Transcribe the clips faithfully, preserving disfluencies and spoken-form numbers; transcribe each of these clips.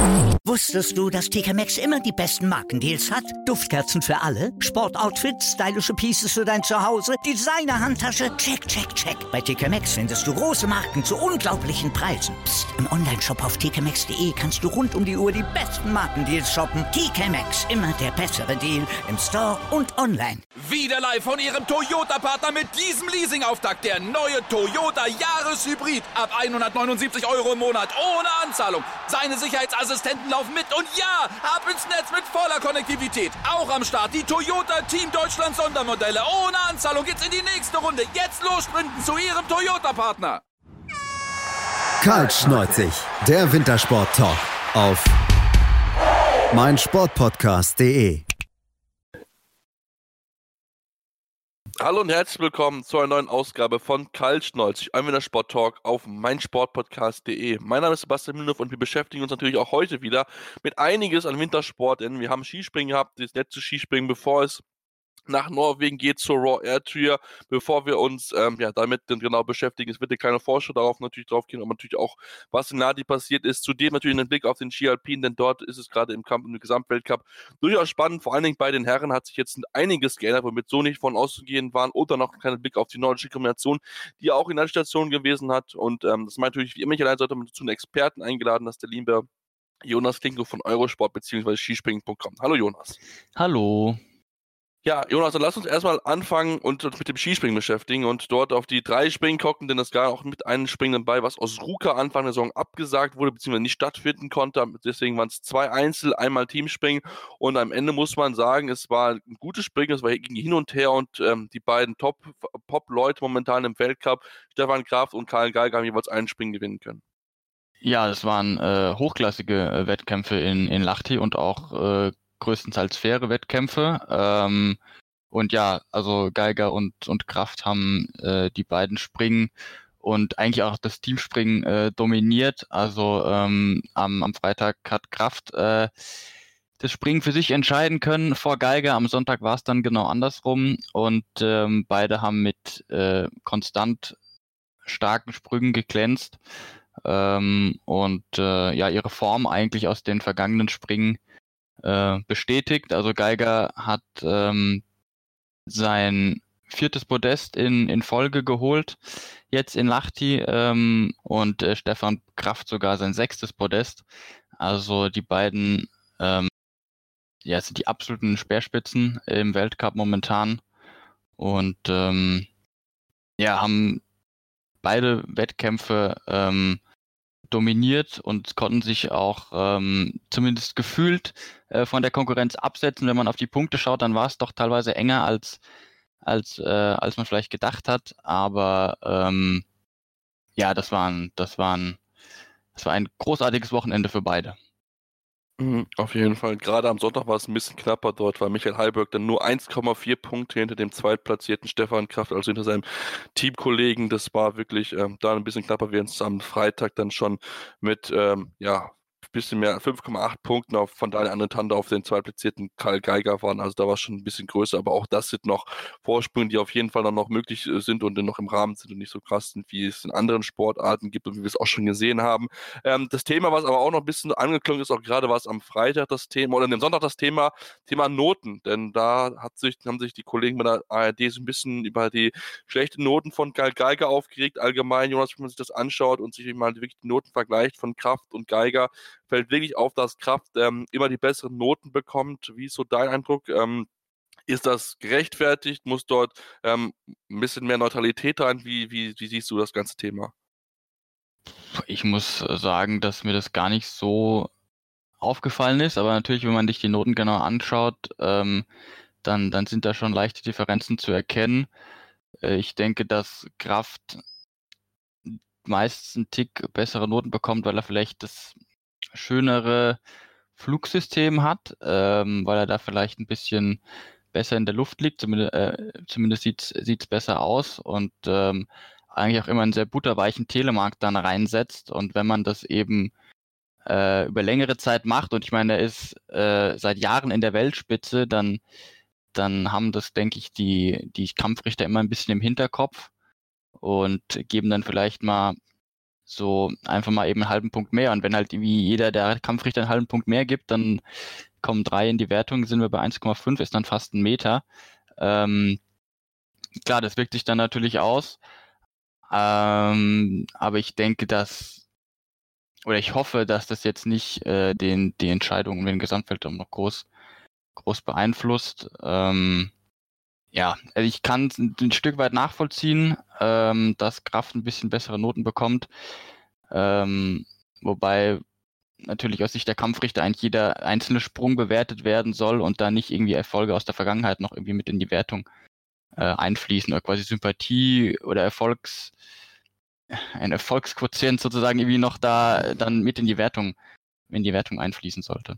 Wusstest du, dass T K Maxx immer die besten Markendeals hat? Duftkerzen für alle, Sportoutfits, stylische Pieces für dein Zuhause, Designer-Handtasche, check, check, check. Bei T K Maxx findest du große Marken zu unglaublichen Preisen. Psst. Im Onlineshop auf t k maxx punkt d e kannst du rund um die Uhr die besten Markendeals shoppen. T K Maxx, immer der bessere Deal im Store und online. Wieder live von Ihrem Toyota-Partner mit diesem Leasing-Auftakt. Der neue Toyota Jahreshybrid. Ab hundertneunundsiebzig Euro im Monat. Ohne Anzahlung. Seine Sicherheitsassistenten laufen mit. Und ja, ab ins Netz mit voller Konnektivität. Auch am Start die Toyota Team Deutschland Sondermodelle. Ohne Anzahlung geht's in die nächste Runde. Jetzt los sprinten zu Ihrem Toyota-Partner. Kaltschneuzig, der Wintersport-Talk auf meinsportpodcast punkt de. Hallo und herzlich willkommen zu einer neuen Ausgabe von Kaltschneuzig, ein Wintersport-Talk auf meinsportpodcast punkt de. Mein Name ist Sebastian Mühlenhoff und wir beschäftigen uns natürlich auch heute wieder mit einiges an Wintersport, denn wir haben Skispringen gehabt, das letzte Skispringen, bevor es nach Norwegen geht zur Raw Air Tour. Bevor wir uns ähm, ja, damit dann genau beschäftigen, es wird eine kleine Vorschau darauf natürlich drauf gehen, aber natürlich auch, was in Lahti passiert ist. Zudem natürlich einen Blick auf den Ski Alpin, denn dort ist es gerade im Kampf im Gesamtweltcup durchaus spannend. Vor allen Dingen bei den Herren hat sich jetzt einiges geändert, womit so nicht von auszugehen waren. Oder noch ein kleiner Blick auf die nordische Kombination, die auch in der Station gewesen hat. Und ähm, das meint natürlich, wie immer, ich allein sollte man dazu einen Experten eingeladen, dass der liebe Jonas Klinko von Eurosport bzw. skispringen punkt com. Hallo Jonas. Hallo. Ja, Jonas, dann lass uns erstmal anfangen und uns mit dem Skispringen beschäftigen und dort auf die drei Springen gucken, denn es gab auch mit einem Springen dabei, was aus Ruka Anfang der Saison abgesagt wurde, beziehungsweise nicht stattfinden konnte. Deswegen waren es zwei Einzel, einmal Teamspringen und am Ende muss man sagen, es war ein gutes Springen, es war ging hin und her und ähm, die beiden Top-Leute momentan im Weltcup, Stefan Kraft und Karl Geiger, haben jeweils einen Springen gewinnen können. Ja, das waren äh, hochklassige äh, Wettkämpfe in, in Lahti und auch äh, größtenteils faire Wettkämpfe. Ähm, und ja, also Geiger und, und Kraft haben äh, die beiden Springen und eigentlich auch das Teamspringen äh, dominiert. Also ähm, am, am Freitag hat Kraft äh, das Springen für sich entscheiden können vor Geiger. Am Sonntag war es dann genau andersrum und ähm, beide haben mit äh, konstant starken Sprüngen geglänzt ähm, und äh, ja ihre Form eigentlich aus den vergangenen Springen bestätigt. Also Geiger hat ähm, sein viertes Podest in, in Folge geholt, jetzt in Lahti ähm, und äh, Stefan Kraft sogar sein sechstes Podest. Also die beiden ähm, ja, sind die absoluten Speerspitzen im Weltcup momentan und ähm, ja, haben beide Wettkämpfe ähm, dominiert und konnten sich auch ähm, zumindest gefühlt äh, von der Konkurrenz absetzen. Wenn man auf die Punkte schaut, dann war es doch teilweise enger als als äh, als man vielleicht gedacht hat. Aber ähm, ja, das waren das waren das war ein großartiges Wochenende für beide. Mhm, auf jeden Fall. Gerade am Sonntag war es ein bisschen knapper dort, weil Michael Heiberg dann nur eins Komma vier Punkte hinter dem zweitplatzierten Stefan Kraft, also hinter seinem Teamkollegen. Das war wirklich ähm, da ein bisschen knapper, während es am Freitag dann schon mit, ähm, ja, bisschen mehr, fünf Komma acht Punkten auf, von Daniel Andretanda auf den zweitplatzierten Karl Geiger waren. Also da war es schon ein bisschen größer, aber auch das sind noch Vorsprünge, die auf jeden Fall dann noch möglich sind und dann noch im Rahmen sind und nicht so krass sind, wie es in anderen Sportarten gibt und wie wir es auch schon gesehen haben. Ähm, das Thema, was aber auch noch ein bisschen angeklungen ist, auch gerade war es am Freitag das Thema, oder am Sonntag das Thema, Thema Noten, denn da hat sich, haben sich die Kollegen bei der A R D so ein bisschen über die schlechten Noten von Karl Geiger aufgeregt. Allgemein, Jonas, wenn man sich das anschaut und sich mal wirklich die Noten vergleicht von Kraft und Geiger, fällt wirklich auf, dass Kraft ähm, immer die besseren Noten bekommt. Wie ist so dein Eindruck? Ähm, ist das gerechtfertigt? Muss dort ähm, ein bisschen mehr Neutralität rein? Wie, wie, wie siehst du das ganze Thema? Ich muss sagen, dass mir das gar nicht so aufgefallen ist, aber natürlich, wenn man sich die Noten genau anschaut, ähm, dann, dann sind da schon leichte Differenzen zu erkennen. Äh, ich denke, dass Kraft meist einen Tick bessere Noten bekommt, weil er vielleicht das schönere Flugsystem hat, ähm, weil er da vielleicht ein bisschen besser in der Luft liegt, zumindest, äh, zumindest sieht es besser aus und ähm, eigentlich auch immer einen sehr butterweichen Telemark dann reinsetzt und wenn man das eben äh, über längere Zeit macht und ich meine, er ist äh, seit Jahren in der Weltspitze, dann, dann haben das, denke ich, die, die Kampfrichter immer ein bisschen im Hinterkopf und geben dann vielleicht mal so einfach mal eben einen halben Punkt mehr. Und wenn halt wie jeder der Kampfrichter einen halben Punkt mehr gibt, dann kommen drei in die Wertung, sind wir bei eins Komma fünf, ist dann fast ein Meter. Ähm, klar, das wirkt sich dann natürlich aus. Ähm, aber ich denke, dass, oder ich hoffe, dass das jetzt nicht äh, den, die Entscheidung um den Gesamtweltcup noch groß, groß beeinflusst. Ähm, ja, also ich kann es ein Stück weit nachvollziehen, ähm, dass Kraft ein bisschen bessere Noten bekommt. Ähm, wobei natürlich aus Sicht der Kampfrichter eigentlich jeder einzelne Sprung bewertet werden soll und da nicht irgendwie Erfolge aus der Vergangenheit noch irgendwie mit in die Wertung äh, einfließen oder quasi Sympathie oder Erfolgs, ein Erfolgsquotient sozusagen irgendwie noch da dann mit in die Wertung, in die Wertung einfließen sollte.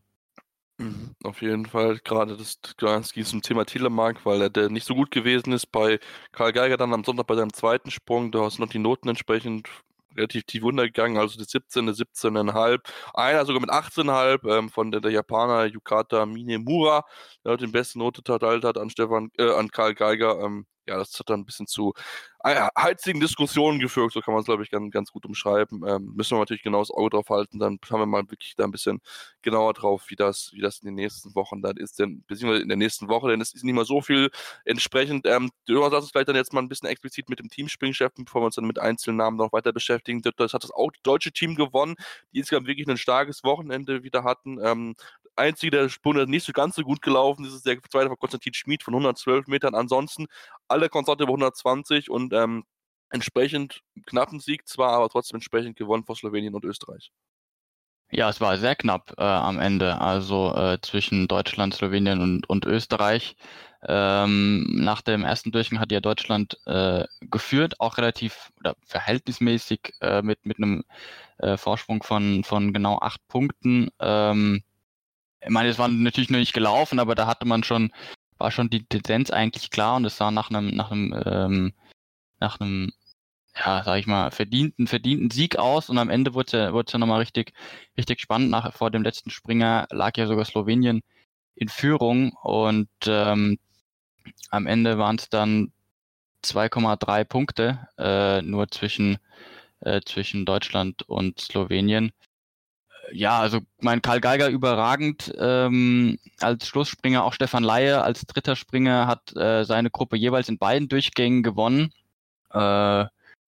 Auf jeden Fall, gerade das Ganski zum Thema Telemark, weil er der nicht so gut gewesen ist bei Karl Geiger dann am Sonntag bei seinem zweiten Sprung, da hast du noch die Noten entsprechend relativ tief runtergegangen, also die siebzehn, die siebzehn Komma fünf, einer sogar mit achtzehn Komma fünf ähm, von der, der Japaner Yukata Minemura, der die beste Note verteilt hat an Stefan, äh, an Karl Geiger. Ähm, ja, das hat dann ein bisschen zu äh, heizigen Diskussionen geführt, so kann man es, glaube ich, ganz, ganz gut umschreiben. Ähm, müssen wir natürlich genau das Auge drauf halten, dann haben wir mal wirklich da ein bisschen genauer drauf, wie das, wie das in den nächsten Wochen dann ist, denn beziehungsweise in der nächsten Woche, denn es ist nicht mehr so viel entsprechend. Ähm, du lass uns vielleicht dann jetzt mal ein bisschen explizit mit dem Teamspringchef, bevor wir uns dann mit einzelnen Namen noch weiter beschäftigen. Das hat das auch deutsche Team gewonnen, die insgesamt wirklich ein starkes Wochenende wieder hatten. Ähm, Einzige, der Sprung, der nicht so ganz so gut gelaufen ist, ist der zweite von Konstantin Schmid von hundertzwölf Metern. Ansonsten alle Konstante über hundertzwanzig und ähm, entsprechend knappen Sieg zwar, aber trotzdem entsprechend gewonnen vor Slowenien und Österreich. Ja, es war sehr knapp äh, am Ende, also äh, zwischen Deutschland, Slowenien und, und Österreich. Ähm, nach dem ersten Durchgang hat ja Deutschland äh, geführt, auch relativ oder verhältnismäßig äh, mit, mit einem äh, Vorsprung von, von genau acht Punkten. Ähm, ich meine, es war natürlich noch nicht gelaufen, aber da hatte man schon, war schon die Tendenz eigentlich klar und es sah nach einem, nach einem, ähm, nach einem ja, sag ich mal, verdienten, verdienten Sieg aus und am Ende wurde es ja, wurde es ja nochmal richtig, richtig spannend. Nach, vor dem letzten Springer lag ja sogar Slowenien in Führung und ähm, am Ende waren es dann zwei Komma drei Punkte äh, nur zwischen, äh, zwischen Deutschland und Slowenien. Ja, also mein Karl Geiger überragend ähm, als Schlussspringer, auch Stefan Laie als dritter Springer hat äh, seine Gruppe jeweils in beiden Durchgängen gewonnen. Äh,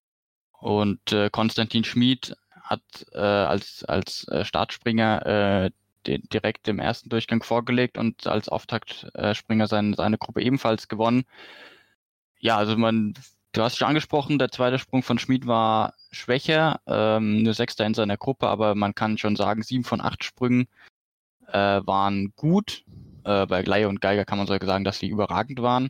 Und äh, Konstantin Schmid hat äh, als, als äh, Startspringer äh, den, direkt im ersten Durchgang vorgelegt und als Auftaktspringer äh, seine, seine Gruppe ebenfalls gewonnen. Ja, also man, du hast schon angesprochen, der zweite Sprung von Schmid war schwächer, ähm, nur Sechster in seiner Gruppe, aber man kann schon sagen, sieben von acht Sprüngen äh, waren gut. Äh, bei Laie und Geiger kann man sogar sagen, dass sie überragend waren.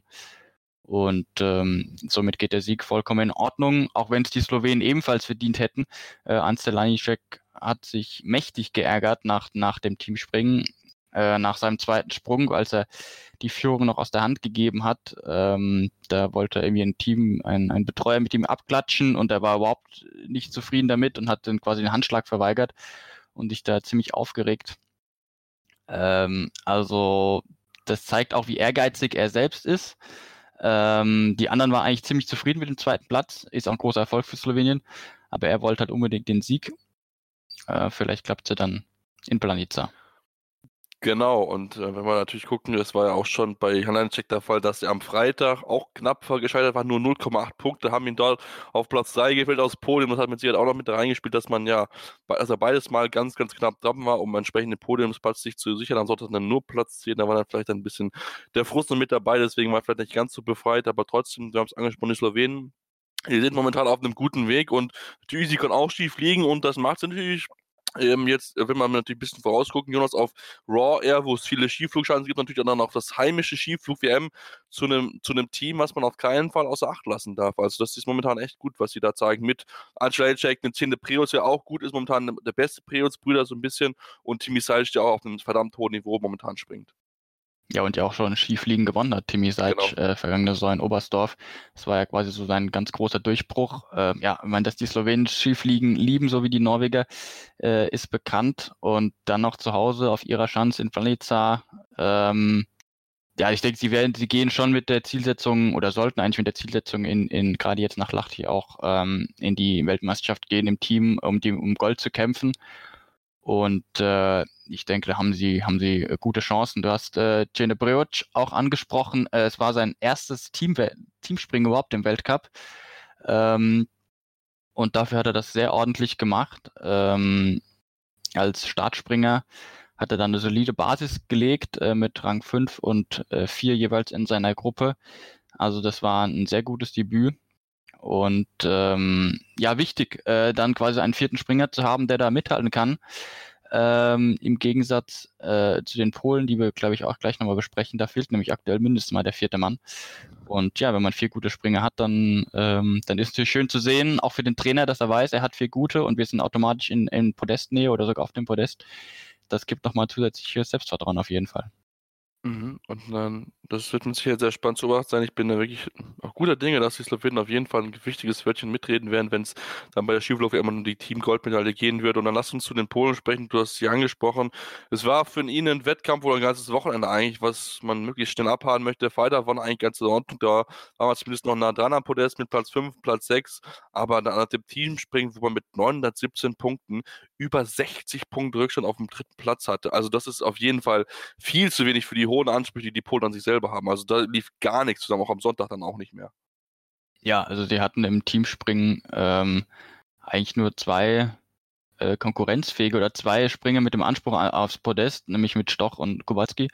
Und ähm, somit geht der Sieg vollkommen in Ordnung, auch wenn es die Slowenen ebenfalls verdient hätten. Äh, Ante Lanišek hat sich mächtig geärgert nach, nach dem Teamspringen, äh, nach seinem zweiten Sprung, als er die Führung noch aus der Hand gegeben hat. Ähm, da wollte irgendwie ein Team, ein, ein Betreuer mit ihm abklatschen und er war überhaupt nicht zufrieden damit und hat dann quasi den Handschlag verweigert und sich da ziemlich aufgeregt. Ähm, also das zeigt auch, wie ehrgeizig er selbst ist. Ähm, die anderen waren eigentlich ziemlich zufrieden mit dem zweiten Platz. Ist auch ein großer Erfolg für Slowenien. Aber er wollte halt unbedingt den Sieg. Äh, vielleicht klappt es ja dann in Planica. Genau, und äh, wenn wir natürlich gucken, das war ja auch schon bei Lanišek der Fall, dass er am Freitag auch knapp gescheitert war, nur null Komma acht Punkte, haben ihn dort auf Platz drei gefällt aus Podium. Das hat mit Sicherheit auch noch mit reingespielt, dass man ja, also beides mal ganz, ganz knapp dran war, um entsprechend den Podiumsplatz sich zu sichern. Dann sollte es dann nur Platz zehn, da war dann vielleicht ein bisschen der Frust noch mit dabei, deswegen war er vielleicht nicht ganz so befreit, aber trotzdem, wir haben es angesprochen, die Slowenen, die sind momentan auf einem guten Weg und die sie können auch schief liegen und das macht es natürlich. Ähm, jetzt, wenn man natürlich ein bisschen vorausgucken, Jonas, auf Raw Air, wo es viele Skiflugchancen gibt, natürlich dann auch das heimische Skiflug-W M zu einem zu einem Team, was man auf keinen Fall außer Acht lassen darf. Also das ist momentan echt gut, was sie da zeigen. Mit Ante Lanišek, eine zehnte Preutz, ja auch gut ist, momentan der beste Preutz-Brüder so ein bisschen und Timmy Sajc, der auch auf einem verdammt hohen Niveau momentan springt. Ja, und ja auch schon Skifliegen gewonnen hat, Timmy Sajc, genau. äh, vergangene Saison in Oberstdorf. Das war ja quasi so sein ganz großer Durchbruch. Äh, ja, ich meine, dass die Slowenen Skifliegen lieben, so wie die Norweger, äh, ist bekannt. Und dann noch zu Hause auf ihrer Schanze in Planica, ähm, Ja, ich denke, sie werden, sie gehen schon mit der Zielsetzung oder sollten eigentlich mit der Zielsetzung in, in gerade jetzt nach Lahti auch ähm, in die Weltmeisterschaft gehen im Team, um die um Gold zu kämpfen. Und äh, ich denke, da haben sie haben sie äh, gute Chancen. Du hast äh, Cene Breoc auch angesprochen. Äh, es war sein erstes Team Teamspringen überhaupt im Weltcup. Ähm, und dafür hat er das sehr ordentlich gemacht. Ähm, als Startspringer hat er dann eine solide Basis gelegt äh, mit Rang fünf und äh, vier jeweils in seiner Gruppe. Also das war ein sehr gutes Debüt. Und ähm, ja, wichtig, äh, dann quasi einen vierten Springer zu haben, der da mithalten kann. Ähm, Im Gegensatz äh, zu den Polen, die wir, glaube ich, auch gleich nochmal besprechen, da fehlt nämlich aktuell mindestens mal der vierte Mann. Und ja, wenn man vier gute Springer hat, dann, ähm, dann ist es natürlich schön zu sehen, auch für den Trainer, dass er weiß, er hat vier gute und wir sind automatisch in, in Podestnähe oder sogar auf dem Podest. Das gibt nochmal zusätzliches Selbstvertrauen auf jeden Fall. Mhm. Und dann, das wird mit Sicherheit sehr spannend zu beobachten sein. Ich bin da wirklich auch guter Dinge, dass die Slowenen auf jeden Fall ein wichtiges Wörtchen mitreden werden, wenn es dann bei der Skiflug immer um die Team-Goldmedaille gehen wird. Und dann lass uns zu den Polen sprechen. Du hast sie angesprochen. Es war für ihn ein Wettkampf oder ein ganzes Wochenende eigentlich, was man möglichst schnell abhaken möchte. Freitag waren eigentlich ganz in Ordnung. Da war man zumindest noch nah dran am Podest mit Platz fünf, Platz sechs. Aber dann nach dem Teamspringen, wo man mit neunhundertsiebzehn Punkten über sechzig Punkte Rückstand auf dem dritten Platz hatte. Also das ist auf jeden Fall viel zu wenig für die hohen Ansprüche, die die Polen an sich selber haben. Also da lief gar nichts zusammen, auch am Sonntag dann auch nicht mehr. Ja, also sie hatten im Teamspringen ähm, eigentlich nur zwei äh, konkurrenzfähige oder zwei Springer mit dem Anspruch aufs Podest, nämlich mit Stoch und Kubacki.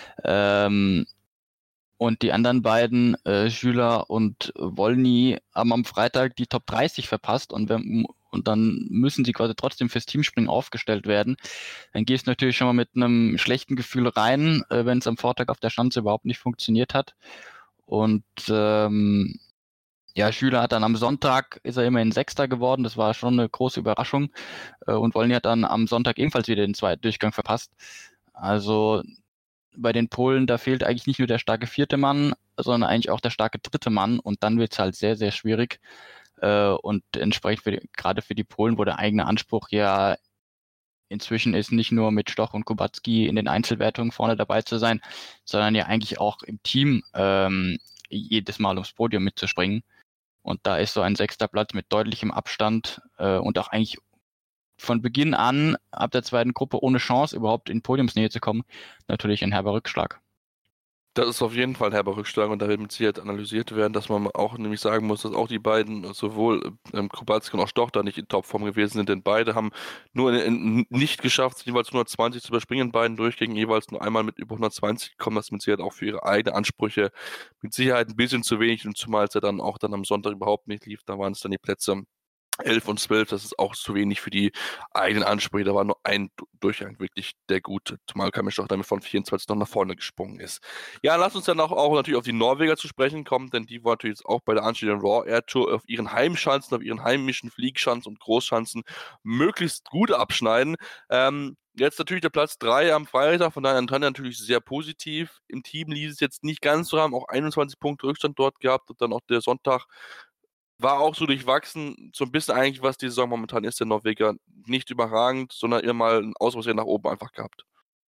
Ähm, und die anderen beiden, äh, Schüler und Wolny, haben am Freitag die Top dreißig verpasst und, wir, und dann müssen sie quasi trotzdem fürs Teamspringen aufgestellt werden. Dann gehst du natürlich schon mal mit einem schlechten Gefühl rein, äh, wenn es am Vortag auf der Schanze überhaupt nicht funktioniert hat. Und ähm, ja, Schüler hat dann am Sonntag, ist er immerhin Sechster geworden, das war schon eine große Überraschung. Äh, und Wolny hat dann am Sonntag ebenfalls wieder den zweiten Durchgang verpasst. Also bei den Polen, da fehlt eigentlich nicht nur der starke vierte Mann, sondern eigentlich auch der starke dritte Mann und dann wird es halt sehr, sehr schwierig. Äh, und entsprechend für die, gerade für die Polen, wo der eigene Anspruch ja inzwischen ist, nicht nur mit Stoch und Kubacki in den Einzelwertungen vorne dabei zu sein, sondern ja eigentlich auch im Team ähm, jedes Mal ums Podium mitzuspringen. Und da ist so ein sechster Platz mit deutlichem Abstand äh, und auch eigentlich von Beginn an, ab der zweiten Gruppe, ohne Chance überhaupt in Podiumsnähe zu kommen, natürlich ein herber Rückschlag. Das ist auf jeden Fall ein herber Rückschlag und da wird mit Sicherheit analysiert werden, dass man auch nämlich sagen muss, dass auch die beiden, sowohl ähm, Kubacki und auch Stoch, da nicht in Topform gewesen sind, denn beide haben nur in, in, nicht geschafft, jeweils hundertzwanzig zu überspringen, in beiden Durchgängen jeweils nur einmal mit über hundertzwanzig gekommen, das mit Sicherheit auch für ihre eigenen Ansprüche mit Sicherheit ein bisschen zu wenig und zumal es ja dann auch dann am Sonntag überhaupt nicht lief, da waren es dann die Plätze elf und zwölf, das ist auch zu wenig für die eigenen Ansprüche. Da war nur ein Durchgang wirklich der gute, zumal Kamisch auch damit von vierundzwanzig noch nach vorne gesprungen ist. Ja, lass uns dann auch, auch natürlich auf die Norweger zu sprechen kommen, denn die waren natürlich jetzt auch bei der anstehenden Raw Air Tour auf ihren Heimschanzen, auf ihren heimischen Fliegschanzen und Großschanzen möglichst gut abschneiden. Ähm, Jetzt natürlich der Platz drei am Freitag, von daher natürlich sehr positiv. Im Team ließ es jetzt nicht ganz so, haben auch einundzwanzig Punkte Rückstand dort gehabt und dann auch der Sonntag war auch so durchwachsen, so ein bisschen eigentlich, was die Saison momentan ist, der Norweger. Nicht überragend, sondern eher mal ein Ausrutscher nach oben einfach gehabt.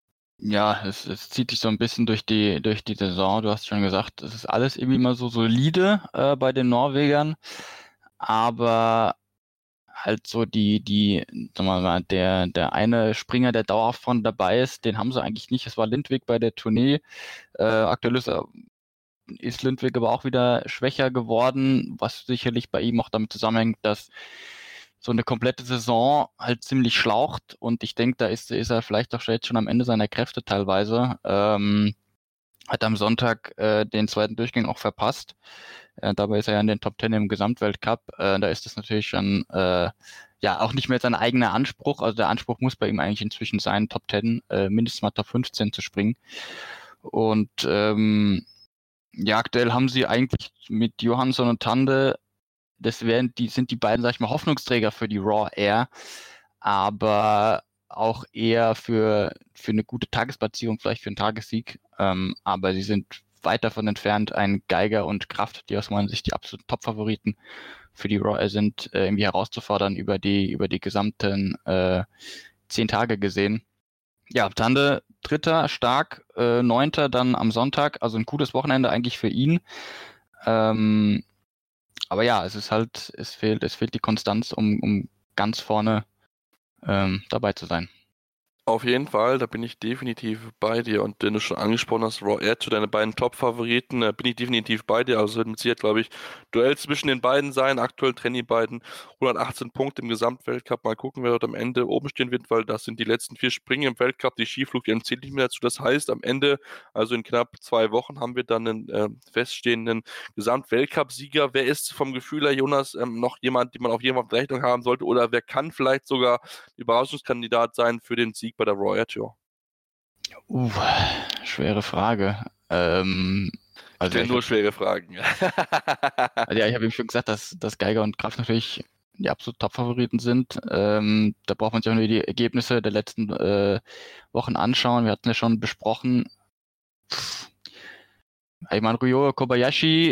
Ja, es, es zieht sich so ein bisschen durch die, durch die Saison. Du hast schon gesagt, es ist alles irgendwie immer so solide äh, bei den Norwegern. Aber halt so die, die, sagen wir mal, der, der eine Springer, der dauerhaft von dabei ist, den haben sie eigentlich nicht. Es war Lindwig bei der Tournee. Äh, aktuell ist er ist Lindwig aber auch wieder schwächer geworden, was sicherlich bei ihm auch damit zusammenhängt, dass so eine komplette Saison halt ziemlich schlaucht und ich denke, da ist, ist er vielleicht auch jetzt schon am Ende seiner Kräfte teilweise. Ähm, hat am Sonntag äh, den zweiten Durchgang auch verpasst. Äh, dabei ist er ja in den Top Ten im Gesamtweltcup. Äh, da ist es natürlich schon äh, ja auch nicht mehr sein eigener Anspruch. Also der Anspruch muss bei ihm eigentlich inzwischen sein, Top Ten, äh, mindestens mal Top fünfzehn zu springen. Und ähm, ja, aktuell haben sie eigentlich mit Johansson und Tande, das wären, die sind die beiden, sag ich mal, Hoffnungsträger für die Raw Air, aber auch eher für, für eine gute Tagesplatzierung, vielleicht für einen Tagessieg. Ähm, aber sie sind weit davon entfernt, ein Geiger und Kraft, die aus meiner Sicht die absoluten Top-Favoriten für die Raw Air sind, äh, irgendwie herauszufordern über die, über die gesamten äh, zehn Tage gesehen. Ja, Tande Dritter, stark, äh, Neunter dann am Sonntag, also ein gutes Wochenende eigentlich für ihn. Ähm, aber ja, es ist halt, es fehlt, es fehlt die Konstanz, um, um ganz vorne ähm, dabei zu sein. Auf jeden Fall, da bin ich definitiv bei dir. Und wenn du schon angesprochen hast, Raw Air zu deine beiden Top-Favoriten, da bin ich definitiv bei dir. Also es wird mit Sicherheit, glaube ich, Duell zwischen den beiden sein. Aktuell trennen die beiden hundertachtzehn Punkte im Gesamtweltcup. Mal gucken, wer dort am Ende oben stehen wird, weil das sind die letzten vier Springen im Weltcup. Die Skiflug, die zählt nicht mehr dazu. Das heißt, am Ende, also in knapp zwei Wochen, haben wir dann einen äh, feststehenden Gesamtweltcup-Sieger. Wer ist vom Gefühl her, Jonas, ähm, noch jemand, den man auf jeden Fall auf der Rechnung haben sollte? Oder wer kann vielleicht sogar Überraschungskandidat sein für den Sieg bei der Raw Air Tour? Uh, schwere Frage. Ähm, also Stell ja, nur hab, schwere Fragen. also ja, ich habe eben schon gesagt, dass, dass Geiger und Kraft natürlich die absolut Top-Favoriten sind. Ähm, da braucht man sich auch nur die Ergebnisse der letzten äh, Wochen anschauen. Wir hatten ja schon besprochen. Pff, ich meine, Ryo Kobayashi,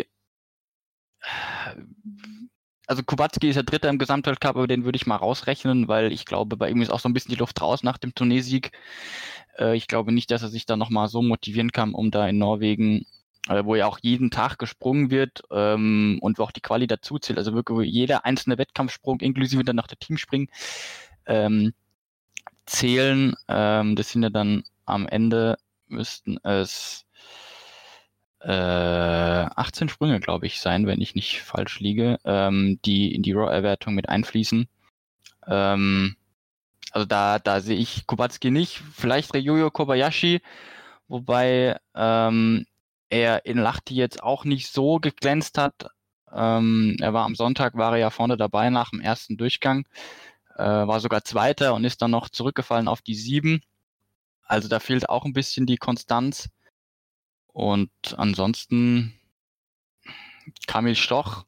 also Kubacki ist ja Dritter im Gesamtweltcup, aber den würde ich mal rausrechnen, weil ich glaube, bei ihm ist auch so ein bisschen die Luft raus nach dem Turniersieg. Äh, ich glaube nicht, dass er sich da nochmal so motivieren kann, um da in Norwegen, äh, wo ja auch jeden Tag gesprungen wird ähm, und wo auch die Quali dazu zählt, also wirklich jeder einzelne Wettkampfsprung, inklusive dann nach der Teamspringen, ähm, zählen. Ähm, das sind ja dann am Ende, müssten es äh, achtzehn Sprünge, glaube ich, sein, wenn ich nicht falsch liege, ähm, die in die Raw-Erwertung mit einfließen. Ähm, also da, da sehe ich Kubacki nicht, vielleicht Ryuyo Kobayashi, wobei ähm, er in Lahti jetzt auch nicht so geglänzt hat. Ähm, er war am Sonntag, war er ja vorne dabei nach dem ersten Durchgang, äh, war sogar Zweiter und ist dann noch zurückgefallen auf die sieben. Also da fehlt auch ein bisschen die Konstanz. Und ansonsten Kamil Stoch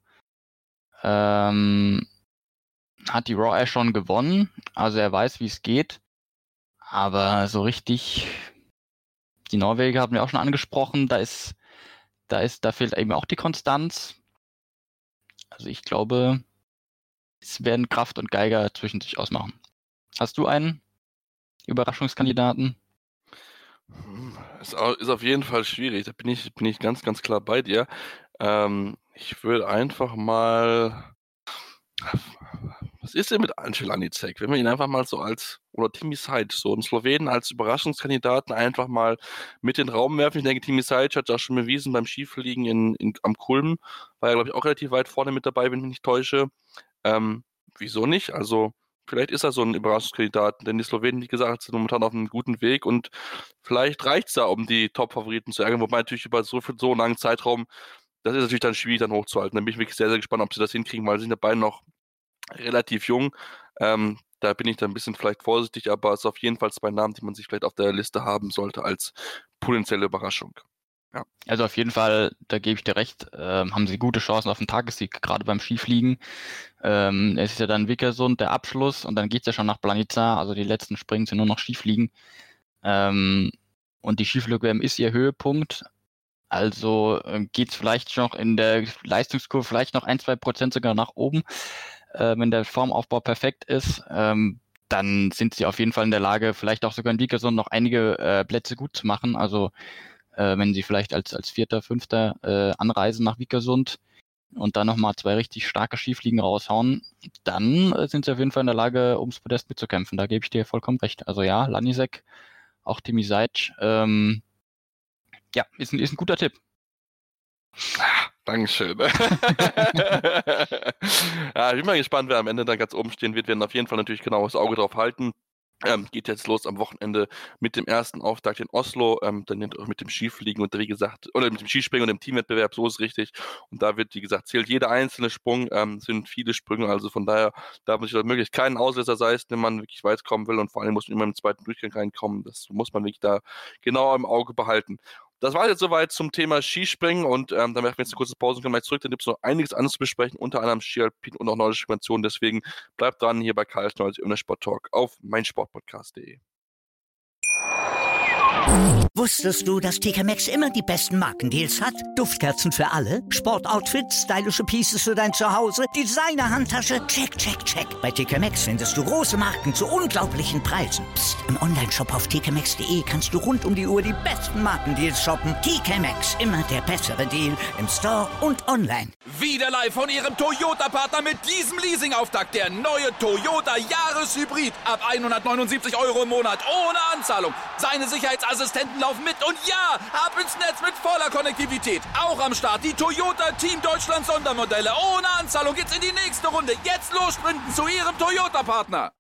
ähm, hat die Raw Air schon gewonnen, also er weiß, wie es geht, aber so richtig, die Norweger haben wir auch schon angesprochen, da ist, da ist, da fehlt eben auch die Konstanz. Also ich glaube, es werden Kraft und Geiger zwischen sich ausmachen. Hast du einen Überraschungskandidaten? Ist, ist auf jeden Fall schwierig, da bin ich, bin ich ganz, ganz klar bei dir. Ähm, ich würde einfach mal. Was ist denn mit Angel Anicek? Wenn wir ihn einfach mal so als, oder Timi Sajic, so einen Slowenen als Überraschungskandidaten einfach mal mit in den Raum werfen. Ich denke, Timi Sajic hat ja schon bewiesen beim Skifliegen in, in, am Kulm. War ja, glaube ich, auch relativ weit vorne mit dabei, wenn ich mich nicht täusche. Ähm, wieso nicht? Also, vielleicht ist er so ein Überraschungskandidat, denn die Slowenen, wie gesagt, sind momentan auf einem guten Weg und vielleicht reicht es da, um die Top-Favoriten zu ärgern, wobei natürlich über so, viel, so einen langen Zeitraum, das ist natürlich dann schwierig, dann hochzuhalten. Da bin ich wirklich sehr, sehr gespannt, ob sie das hinkriegen, weil sie sind dabei noch relativ jung. Ähm, da bin ich dann ein bisschen vielleicht vorsichtig, aber es ist auf jeden Fall zwei Namen, die man sich vielleicht auf der Liste haben sollte als potenzielle Überraschung. Ja. Also auf jeden Fall, da gebe ich dir recht, ähm, haben sie gute Chancen auf den Tagessieg, gerade beim Skifliegen. Ähm, es ist ja dann Vikersund der Abschluss und dann geht es ja schon nach Planica, also die letzten Springen sind nur noch Skifliegen. Ähm, und die Skiflug-W M ist ihr Höhepunkt. Also äh, geht es vielleicht noch in der Leistungskurve vielleicht noch ein, zwei Prozent sogar nach oben. Äh, wenn der Formaufbau perfekt ist, ähm, dann sind sie auf jeden Fall in der Lage, vielleicht auch sogar in Vikersund noch einige äh, Plätze gut zu machen. Also äh, wenn sie vielleicht als, als Vierter, Fünfter äh, anreisen nach Vikersund und dann nochmal zwei richtig starke Skifliegen raushauen, dann äh, sind sie auf jeden Fall in der Lage, ums Podest mitzukämpfen. Da gebe ich dir vollkommen recht. Also ja, Lanisek, auch Timi Sajic, ähm, ja, ist ein, ist ein guter Tipp. Dankeschön. Ja, ich bin mal gespannt, wer am Ende dann ganz oben stehen wird. Wir werden auf jeden Fall natürlich genau das Auge drauf halten. Ähm, geht jetzt los am Wochenende mit dem ersten Auftakt in Oslo, ähm, dann auch mit dem Skifliegen und wie gesagt, oder mit dem Skispringen und dem Teamwettbewerb, so ist richtig. Und da wird, wie gesagt, zählt jeder einzelne Sprung, ähm, sind viele Sprünge, also von daher darf man sich möglichst keinen Auslässer sein, wenn man wirklich weit kommen will und vor allem muss man immer im zweiten Durchgang reinkommen. Das muss man wirklich da genau im Auge behalten. Das war jetzt soweit zum Thema Skispringen und ähm, dann machen wir jetzt eine kurze Pause und kommen gleich zurück. Dann gibt es noch einiges anderes zu besprechen, unter anderem Ski-Alpin und auch nordische Dimensionen. Deswegen bleibt dran hier bei Karl Schnolz im Sport Talk auf meinsportpodcast punkt de. Wusstest du, dass T K Maxx immer die besten Markendeals hat? Duftkerzen für alle, Sportoutfits, stylische Pieces für dein Zuhause, Designer-Handtasche, check, check, check. Bei T K Maxx findest du große Marken zu unglaublichen Preisen. Psst. Im Onlineshop auf t k maxx punkt d e kannst du rund um die Uhr die besten Markendeals shoppen. T K Maxx, immer der bessere Deal im Store und online. Wieder live von Ihrem Toyota-Partner mit diesem Leasing-Auftakt. Der neue Toyota Jahreshybrid. Ab hundertneunundsiebzig Euro im Monat ohne Anzahlung. Seine Sicherheitsassistenten laufen mit und ja, ab ins Netz mit voller Konnektivität. Auch am Start die Toyota Team Deutschland Sondermodelle. Ohne Anzahlung geht's in die nächste Runde. Jetzt los sprinten zu Ihrem Toyota-Partner.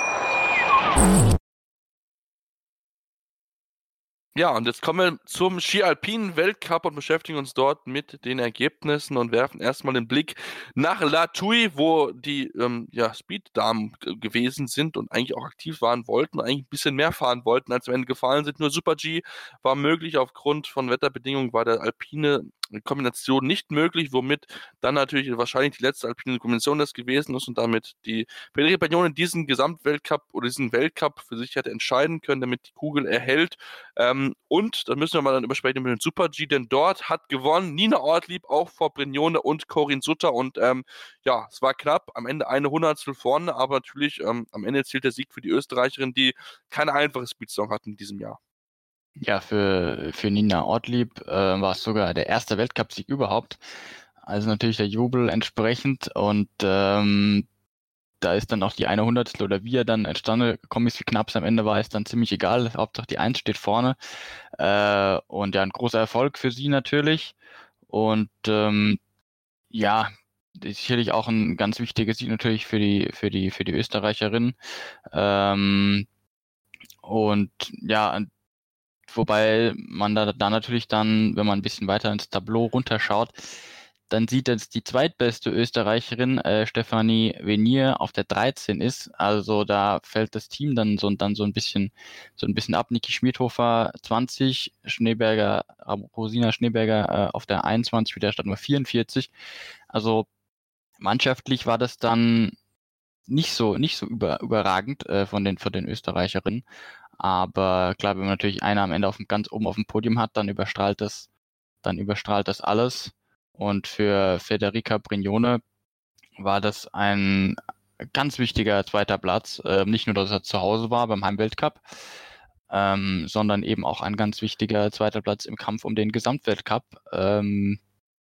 Ja, und jetzt kommen wir zum Ski-Alpinen-Weltcup und beschäftigen uns dort mit den Ergebnissen und werfen erstmal den Blick nach La Thuile, wo die ähm, ja, Speed-Damen g- gewesen sind und eigentlich auch aktiv waren wollten, eigentlich ein bisschen mehr fahren wollten, als am Ende gefallen sind. Nur Super-G war möglich, aufgrund von Wetterbedingungen war der alpine Kombination nicht möglich, womit dann natürlich wahrscheinlich die letzte alpine Kombination das gewesen ist und damit die Federica Brignone diesen Gesamtweltcup oder diesen Weltcup für sich hätte entscheiden können, damit die Kugel erhält. Ähm, und da müssen wir mal dann übersprechen mit dem Super-G, denn dort hat gewonnen Nina Ortlieb auch vor Brignone und Corinne Sutter und ähm, ja, es war knapp, am Ende eine Hundertstel vorne, aber natürlich ähm, am Ende zählt der Sieg für die Österreicherin, die keine einfache Speedsaison hatten in diesem Jahr. Ja, für, für Nina Ortlieb äh, war es sogar der erste Weltcupsieg überhaupt. Also natürlich der Jubel entsprechend und ähm, da ist dann auch die eine Hundertstel oder wie er dann entstanden gekommen ist, wie knapp es am Ende war, ist dann ziemlich egal. Hauptsache die Eins steht vorne. Äh, und ja, ein großer Erfolg für sie natürlich. Und ähm, ja, sicherlich auch ein ganz wichtiger Sieg natürlich für die, für die, für die Österreicherin. Ähm, und ja, wobei man da, da natürlich dann, wenn man ein bisschen weiter ins Tableau runterschaut, dann sieht, dass die zweitbeste Österreicherin, äh, Stefanie Venier, auf der dreizehn ist. Also da fällt das Team dann so, dann so ein bisschen, so ein bisschen ab. Niki Schmidhofer zwanzig, Schneeberger, Rosina Schneeberger äh, auf der einundzwanzig mit der Startnummer vierundvierzig. Also mannschaftlich war das dann nicht so, nicht so über, überragend äh, von den, von den Österreicherinnen. Aber klar, wenn man natürlich einer am Ende auf dem, ganz oben auf dem Podium hat, dann überstrahlt das, dann überstrahlt das alles. Und für Federica Brignone war das ein ganz wichtiger zweiter Platz. Äh, nicht nur, dass er zu Hause war beim Heimweltcup, ähm, sondern eben auch ein ganz wichtiger zweiter Platz im Kampf um den Gesamtweltcup, ähm,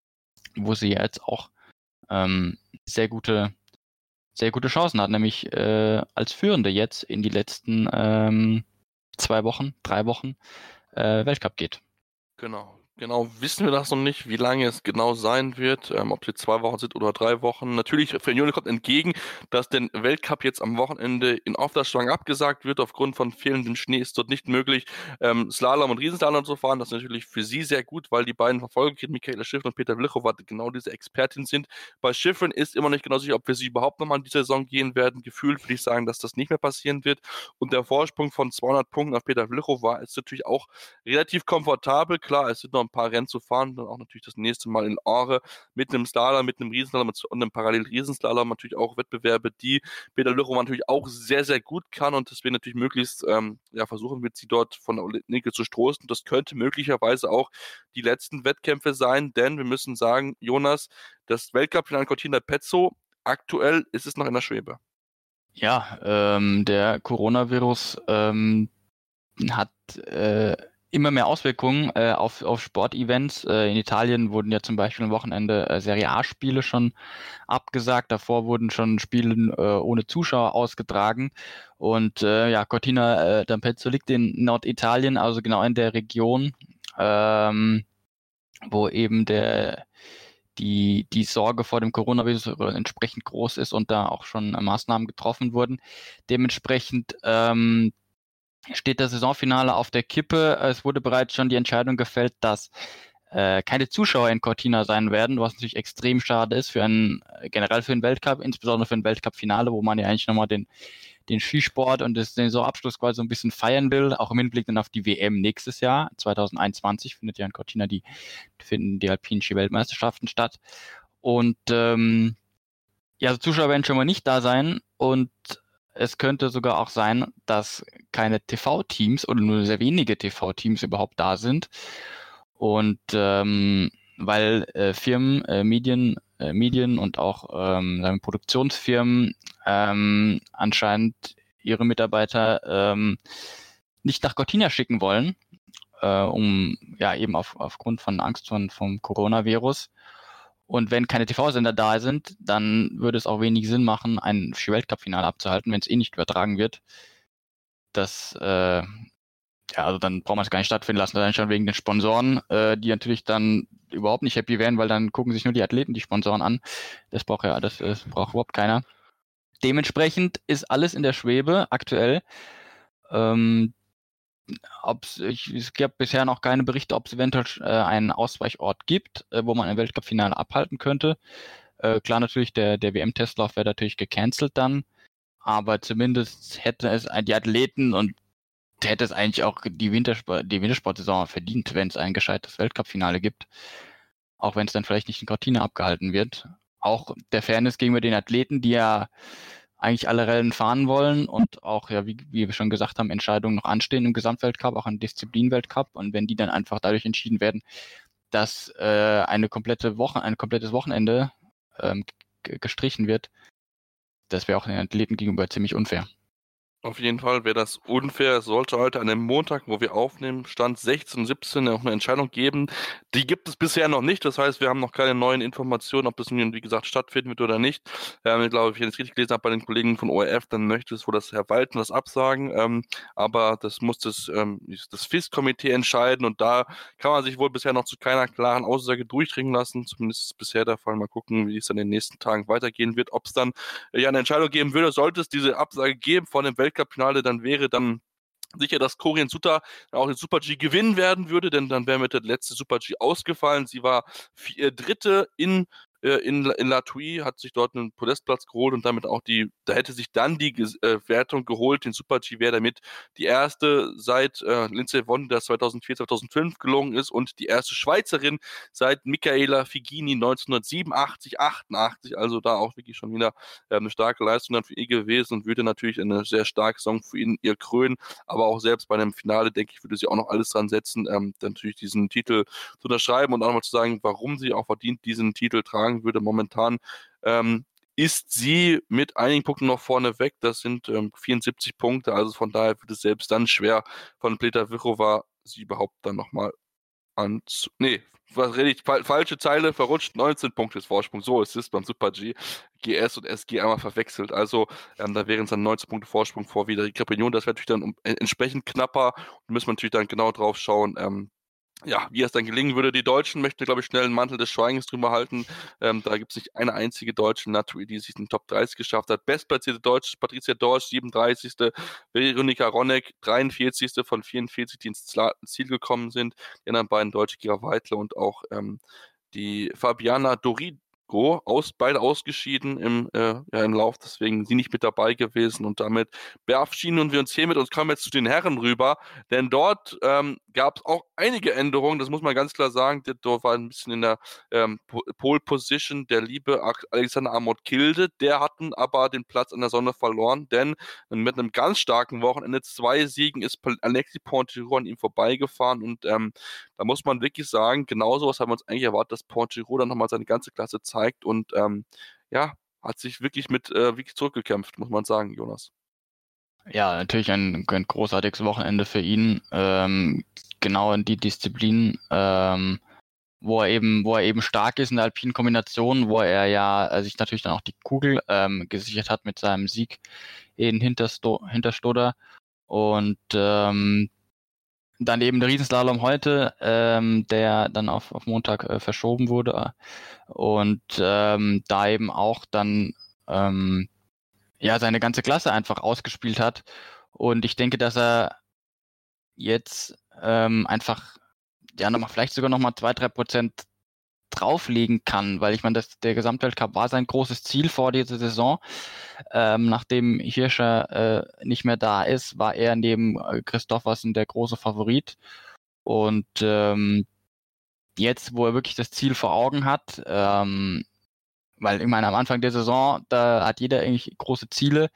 wo sie jetzt auch ähm, sehr gute, sehr gute Chancen hat, nämlich äh, als Führende jetzt in die letzten ähm, zwei Wochen, drei Wochen äh, Weltcup geht. Genau. Genau, wissen wir das noch nicht, wie lange es genau sein wird, ähm, ob es jetzt zwei Wochen sind oder drei Wochen. Natürlich, Brignone kommt entgegen, dass der Weltcup jetzt am Wochenende in Ofterschwang abgesagt wird. Aufgrund von fehlendem Schnee ist dort nicht möglich, ähm, Slalom und Riesenslalom zu fahren. Das ist natürlich für sie sehr gut, weil die beiden Verfolger, Michaela Schiffrin und Peter Vlichowa, genau diese Expertin sind. Bei Schiffrin ist immer nicht genau sicher, ob wir sie überhaupt nochmal in die Saison gehen werden. Gefühlt würde ich sagen, dass das nicht mehr passieren wird. Und der Vorsprung von zweihundert Punkten auf Peter Vlichowa ist natürlich auch relativ komfortabel. Klar, es sind noch ein paar Rennen zu fahren, dann auch natürlich das nächste Mal in Aare mit einem Slalom, mit einem Riesenslalom und einem Parallel-Riesenslalom, natürlich auch Wettbewerbe, die Peter Vlichowa natürlich auch sehr, sehr gut kann und deswegen natürlich möglichst ähm, ja, versuchen wird, sie dort von der Olympia zu stoßen. Das könnte möglicherweise auch die letzten Wettkämpfe sein, denn wir müssen sagen, Jonas, das Weltcup-Finale in Cortina d'Ampezzo, aktuell ist es noch in der Schwebe. Ja, ähm, der Coronavirus ähm, hat äh, immer mehr Auswirkungen äh, auf, auf Sportevents. Äh, in Italien wurden ja zum Beispiel am Wochenende äh, Serie A-Spiele schon abgesagt. Davor wurden schon Spiele äh, ohne Zuschauer ausgetragen. Und äh, ja, Cortina äh, d'Ampezzo liegt in Norditalien, also genau in der Region, ähm, wo eben der die, die Sorge vor dem Coronavirus entsprechend groß ist und da auch schon Maßnahmen getroffen wurden. Dementsprechend ähm, steht das Saisonfinale auf der Kippe. Es wurde bereits schon die Entscheidung gefällt, dass äh, keine Zuschauer in Cortina sein werden, was natürlich extrem schade ist für einen, generell für den Weltcup, insbesondere für ein Weltcup-Finale, wo man ja eigentlich nochmal den, den Skisport und das, den Saisonabschluss quasi so ein bisschen feiern will, auch im Hinblick dann auf die W M nächstes Jahr, zwanzig einundzwanzig findet ja in Cortina die, finden die alpinen Ski-Weltmeisterschaften statt. Und ähm, ja, also Zuschauer werden schon mal nicht da sein und es könnte sogar auch sein, dass keine T V-Teams oder nur sehr wenige T V-Teams überhaupt da sind. Und ähm, weil äh, Firmen, äh, Medien, äh, Medien und auch ähm, sagen wir, Produktionsfirmen ähm, anscheinend ihre Mitarbeiter ähm, nicht nach Cortina schicken wollen, äh, um ja eben auf, aufgrund von Angst von, vom Coronavirus. Und wenn keine T V-Sender da sind, dann würde es auch wenig Sinn machen, ein Ski-Weltcup-Finale abzuhalten, wenn es eh nicht übertragen wird. Das, äh, ja, also dann braucht man es gar nicht stattfinden lassen, dann schon wegen den Sponsoren, äh, die natürlich dann überhaupt nicht happy wären, weil dann gucken sich nur die Athleten die Sponsoren an. Das braucht ja, das, das braucht überhaupt keiner. Dementsprechend ist alles in der Schwebe aktuell. Ähm, ob's, ich, es gab bisher noch keine Berichte, ob es eventuell äh, einen Ausweichort gibt, äh, wo man ein Weltcup-Finale abhalten könnte. Äh, klar, natürlich, der, der W M-Testlauf wäre natürlich gecancelt dann, aber zumindest hätte es die Athleten und hätte es eigentlich auch die, Wintersport, die Wintersportsaison verdient, wenn es ein gescheites Weltcup-Finale gibt. Auch wenn es dann vielleicht nicht in Cortina abgehalten wird. Auch der Fairness gegenüber den Athleten, die ja eigentlich alle Rennen fahren wollen und auch, ja, wie, wie wir schon gesagt haben, Entscheidungen noch anstehen im Gesamtweltcup, auch im Disziplinweltcup. Und wenn die dann einfach dadurch entschieden werden, dass äh, eine komplette Woche, ein komplettes Wochenende ähm, g- gestrichen wird, das wäre auch den Athleten gegenüber ziemlich unfair. Auf jeden Fall wäre das unfair. Es sollte heute an dem Montag, wo wir aufnehmen, Stand sechzehn, siebzehn auch eine Entscheidung geben. Die gibt es bisher noch nicht. Das heißt, wir haben noch keine neuen Informationen, ob das nun, wie gesagt, stattfinden wird oder nicht. Ähm, ich glaube, wenn ich das richtig gelesen habe bei den Kollegen von O R F, dann möchte es wohl das Herr Walten das absagen. Ähm, aber das muss das, ähm, das F I S-Komitee entscheiden. Und da kann man sich wohl bisher noch zu keiner klaren Aussage durchdringen lassen. Zumindest ist es bisher der Fall. Mal gucken, wie es dann in den nächsten Tagen weitergehen wird. Ob es dann äh, ja eine Entscheidung geben würde, sollte es diese Absage geben von dem Weltcup-Finale, dann wäre dann sicher, dass Korien Suter auch den Super-G gewinnen werden würde, denn dann wäre mit der letzte Super-G ausgefallen. Sie war vier, Dritte in in, in La Thuile, hat sich dort einen Podestplatz geholt und damit auch die, da hätte sich dann die äh, Wertung geholt, den Super-G wäre damit die erste seit äh, Lindsey Vonn, das zweitausendvier, zweitausendfünf gelungen ist und die erste Schweizerin seit Michaela Figini neunzehnhundertsiebenundachtzig, achtundachtzig, also da auch wirklich schon wieder äh, eine starke Leistung dann für ihn gewesen und würde natürlich eine sehr starke Saison für ihn ihr krönen, aber auch selbst bei einem Finale, denke ich, würde sie auch noch alles dran setzen, ähm, natürlich diesen Titel zu unterschreiben und auch nochmal zu sagen, warum sie auch verdient diesen Titel tragen würde. Momentan ähm, ist sie mit einigen Punkten noch vorne weg. Das sind ähm, vierundsiebzig Punkte. Also von daher wird es selbst dann schwer von Peter Vichova sie überhaupt dann nochmal an. Nee, was rede ich? Fal- falsche Zeile, verrutscht. neunzehn Punkte ist Vorsprung. So ist es beim Super-G. G S und S G einmal verwechselt. Also ähm, da wären es dann neunzehn Punkte Vorsprung vor wieder die Crepignon. Das wäre natürlich dann um, äh, entsprechend knapper. Und müssen wir natürlich dann genau drauf schauen, ähm, ja, wie es dann gelingen würde. Die Deutschen möchten, glaube ich, schnell einen Mantel des Schweigens drüber halten. Ähm, da gibt es nicht eine einzige Deutsche, Natui, die sich in den Top dreißig geschafft hat. Bestplatzierte Deutsche, Patricia Dorsch, siebenunddreißigste Veronika Ronneck, dreiundvierzigste von vierundvierzig, die ins Ziel gekommen sind. Die anderen beiden Deutsche, Kira Weidle und auch ähm, die Fabiana Dorigo, aus, beide ausgeschieden im, äh, ja, im Lauf, deswegen sie nicht mit dabei gewesen und damit verabschieden wir uns hiermit und kommen jetzt zu den Herren rüber, denn dort ähm, gab es auch einige Änderungen, das muss man ganz klar sagen, dort war ein bisschen in der ähm, Pole Position der liebe Alexander Amott Kilde, der hatten aber den Platz an der Sonne verloren, denn mit einem ganz starken Wochenende, zwei Siegen, ist Alexis Pontgiraud an ihm vorbeigefahren und ähm, da muss man wirklich sagen, genau sowas haben wir uns eigentlich erwartet, dass Pontgiraud dann nochmal seine ganze Klasse zeigt und ähm, ja, hat sich wirklich mit äh, wirklich zurückgekämpft, muss man sagen, Jonas. Ja, natürlich ein, ein großartiges Wochenende für ihn. Ähm, genau in die Disziplin, ähm, wo er eben, wo er eben stark ist in der alpinen Kombination, wo er ja äh, sich natürlich dann auch die Kugel ähm, gesichert hat mit seinem Sieg in Hintersto- Hinterstoder. Und ähm, dann eben der Riesenslalom heute, ähm, der dann auf, auf Montag äh, verschoben wurde. Und ähm, da eben auch dann ähm, ja seine ganze Klasse einfach ausgespielt hat. Und ich denke, dass er jetzt ähm, einfach ja nochmal vielleicht sogar nochmal zwei, drei Prozent drauflegen kann, weil ich meine, das, der Gesamtweltcup war sein großes Ziel vor dieser Saison. Ähm, nachdem Hirscher äh, nicht mehr da ist, war er neben äh, Christoffersen der große Favorit. Und ähm, jetzt, wo er wirklich das Ziel vor Augen hat, ähm, weil ich meine, am Anfang der Saison, da hat jeder eigentlich große Ziele,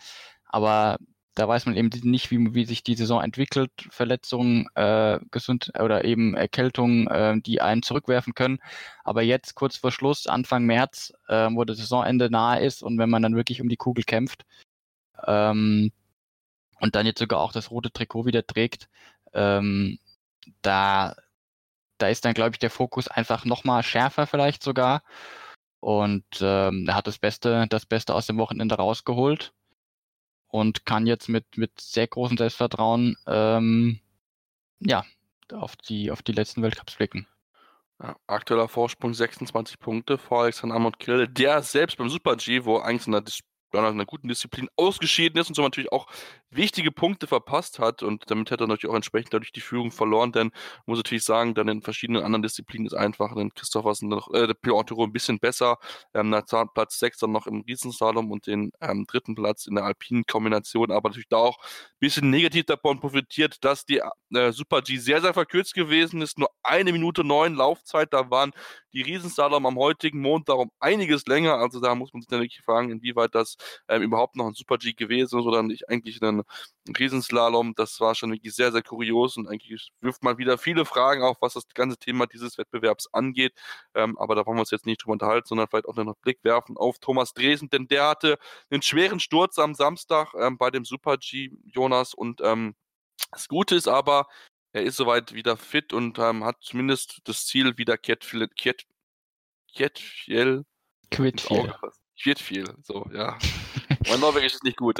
aber da weiß man eben nicht, wie, wie sich die Saison entwickelt, Verletzungen, äh, gesund oder eben Erkältungen, äh, die einen zurückwerfen können. Aber jetzt kurz vor Schluss, Anfang März, äh, wo das Saisonende nahe ist und wenn man dann wirklich um die Kugel kämpft ähm, und dann jetzt sogar auch das rote Trikot wieder trägt, ähm, da, da ist dann, glaube ich, der Fokus einfach nochmal schärfer vielleicht sogar. Und ähm, er hat das Beste, das Beste aus dem Wochenende rausgeholt und kann jetzt mit, mit sehr großem Selbstvertrauen ähm, ja, auf die, auf die letzten Weltcups blicken. Ja, aktueller Vorsprung sechsundzwanzig Punkte vor Alexander Amont-Kille, der selbst beim Super-G, wo eigentlich in einer, Dis- in einer guten Disziplin ausgeschieden ist und so natürlich auch wichtige Punkte verpasst hat und damit hätte er natürlich auch entsprechend dadurch die Führung verloren, denn muss natürlich sagen, dann in verschiedenen anderen Disziplinen ist einfach den Christophers noch, äh, der Piotr ein bisschen besser, ähm, Platz sechs dann noch im Riesenslalom und den ähm, dritten Platz in der alpinen Kombination, aber natürlich da auch ein bisschen negativ davon profitiert, dass die äh, Super-G sehr, sehr verkürzt gewesen ist, nur eine Minute neun Laufzeit, da waren die Riesenslalom am heutigen Montag um einiges länger, also da muss man sich dann wirklich fragen, inwieweit das ähm, überhaupt noch ein Super-G gewesen ist oder nicht eigentlich ein Riesenslalom. Das war schon wirklich sehr, sehr kurios und eigentlich wirft man wieder viele Fragen auf, was das ganze Thema dieses Wettbewerbs angeht. Ähm, aber da wollen wir uns jetzt nicht drüber unterhalten, sondern vielleicht auch noch einen Blick werfen auf Thomas Dresen, denn der hatte einen schweren Sturz am Samstag ähm, bei dem Super-G, Jonas. Und ähm, das Gute ist aber, er ist soweit wieder fit und ähm, hat zumindest das Ziel, wieder Kjetfjell Kjet, Kjetfjell Quidfjell. Kjetfjell, so, ja. Mein Norwegisch ist nicht gut.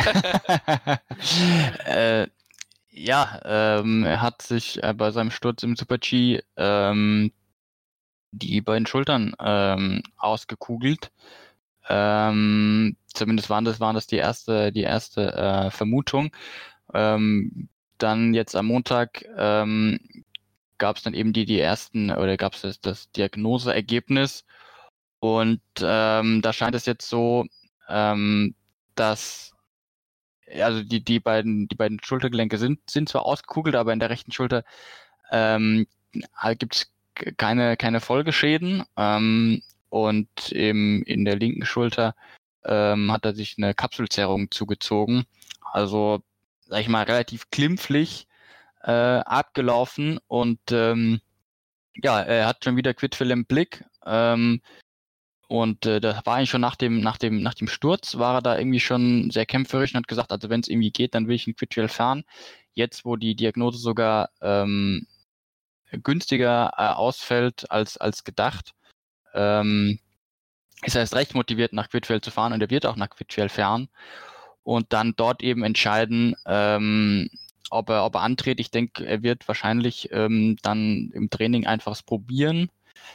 äh, ja, ähm, er hat sich äh, bei seinem Sturz im Super-G ähm, die beiden Schultern ähm, ausgekugelt. Ähm, zumindest waren das, waren das die erste, die erste äh, Vermutung. Ähm, dann jetzt am Montag ähm, gab es dann eben die, die ersten, oder gab es das, das Diagnoseergebnis. Und ähm, da scheint es jetzt so, ähm, dass also die, die beiden, die beiden Schultergelenke sind, sind zwar ausgekugelt, aber in der rechten Schulter ähm, gibt es keine, keine Folgeschäden. Ähm, und im, in der linken Schulter ähm, hat er sich eine Kapselzerrung zugezogen. Also, sag ich mal, relativ klimpflich äh, abgelaufen. Und ähm, ja, er hat schon wieder Quidfjell im Blick. Ähm, Und äh, das war eigentlich schon nach dem, nach dem, nach dem Sturz, war er da irgendwie schon sehr kämpferisch und hat gesagt, also wenn es irgendwie geht, dann will ich in Quidfjell fahren. Jetzt, wo die Diagnose sogar ähm, günstiger äh, ausfällt als, als gedacht, ähm, ist er erst recht motiviert, nach Quidfjell zu fahren und er wird auch nach Quidfjell fahren und dann dort eben entscheiden, ähm, ob er, ob er antritt. Ich denke, er wird wahrscheinlich ähm, dann im Training einfach es probieren.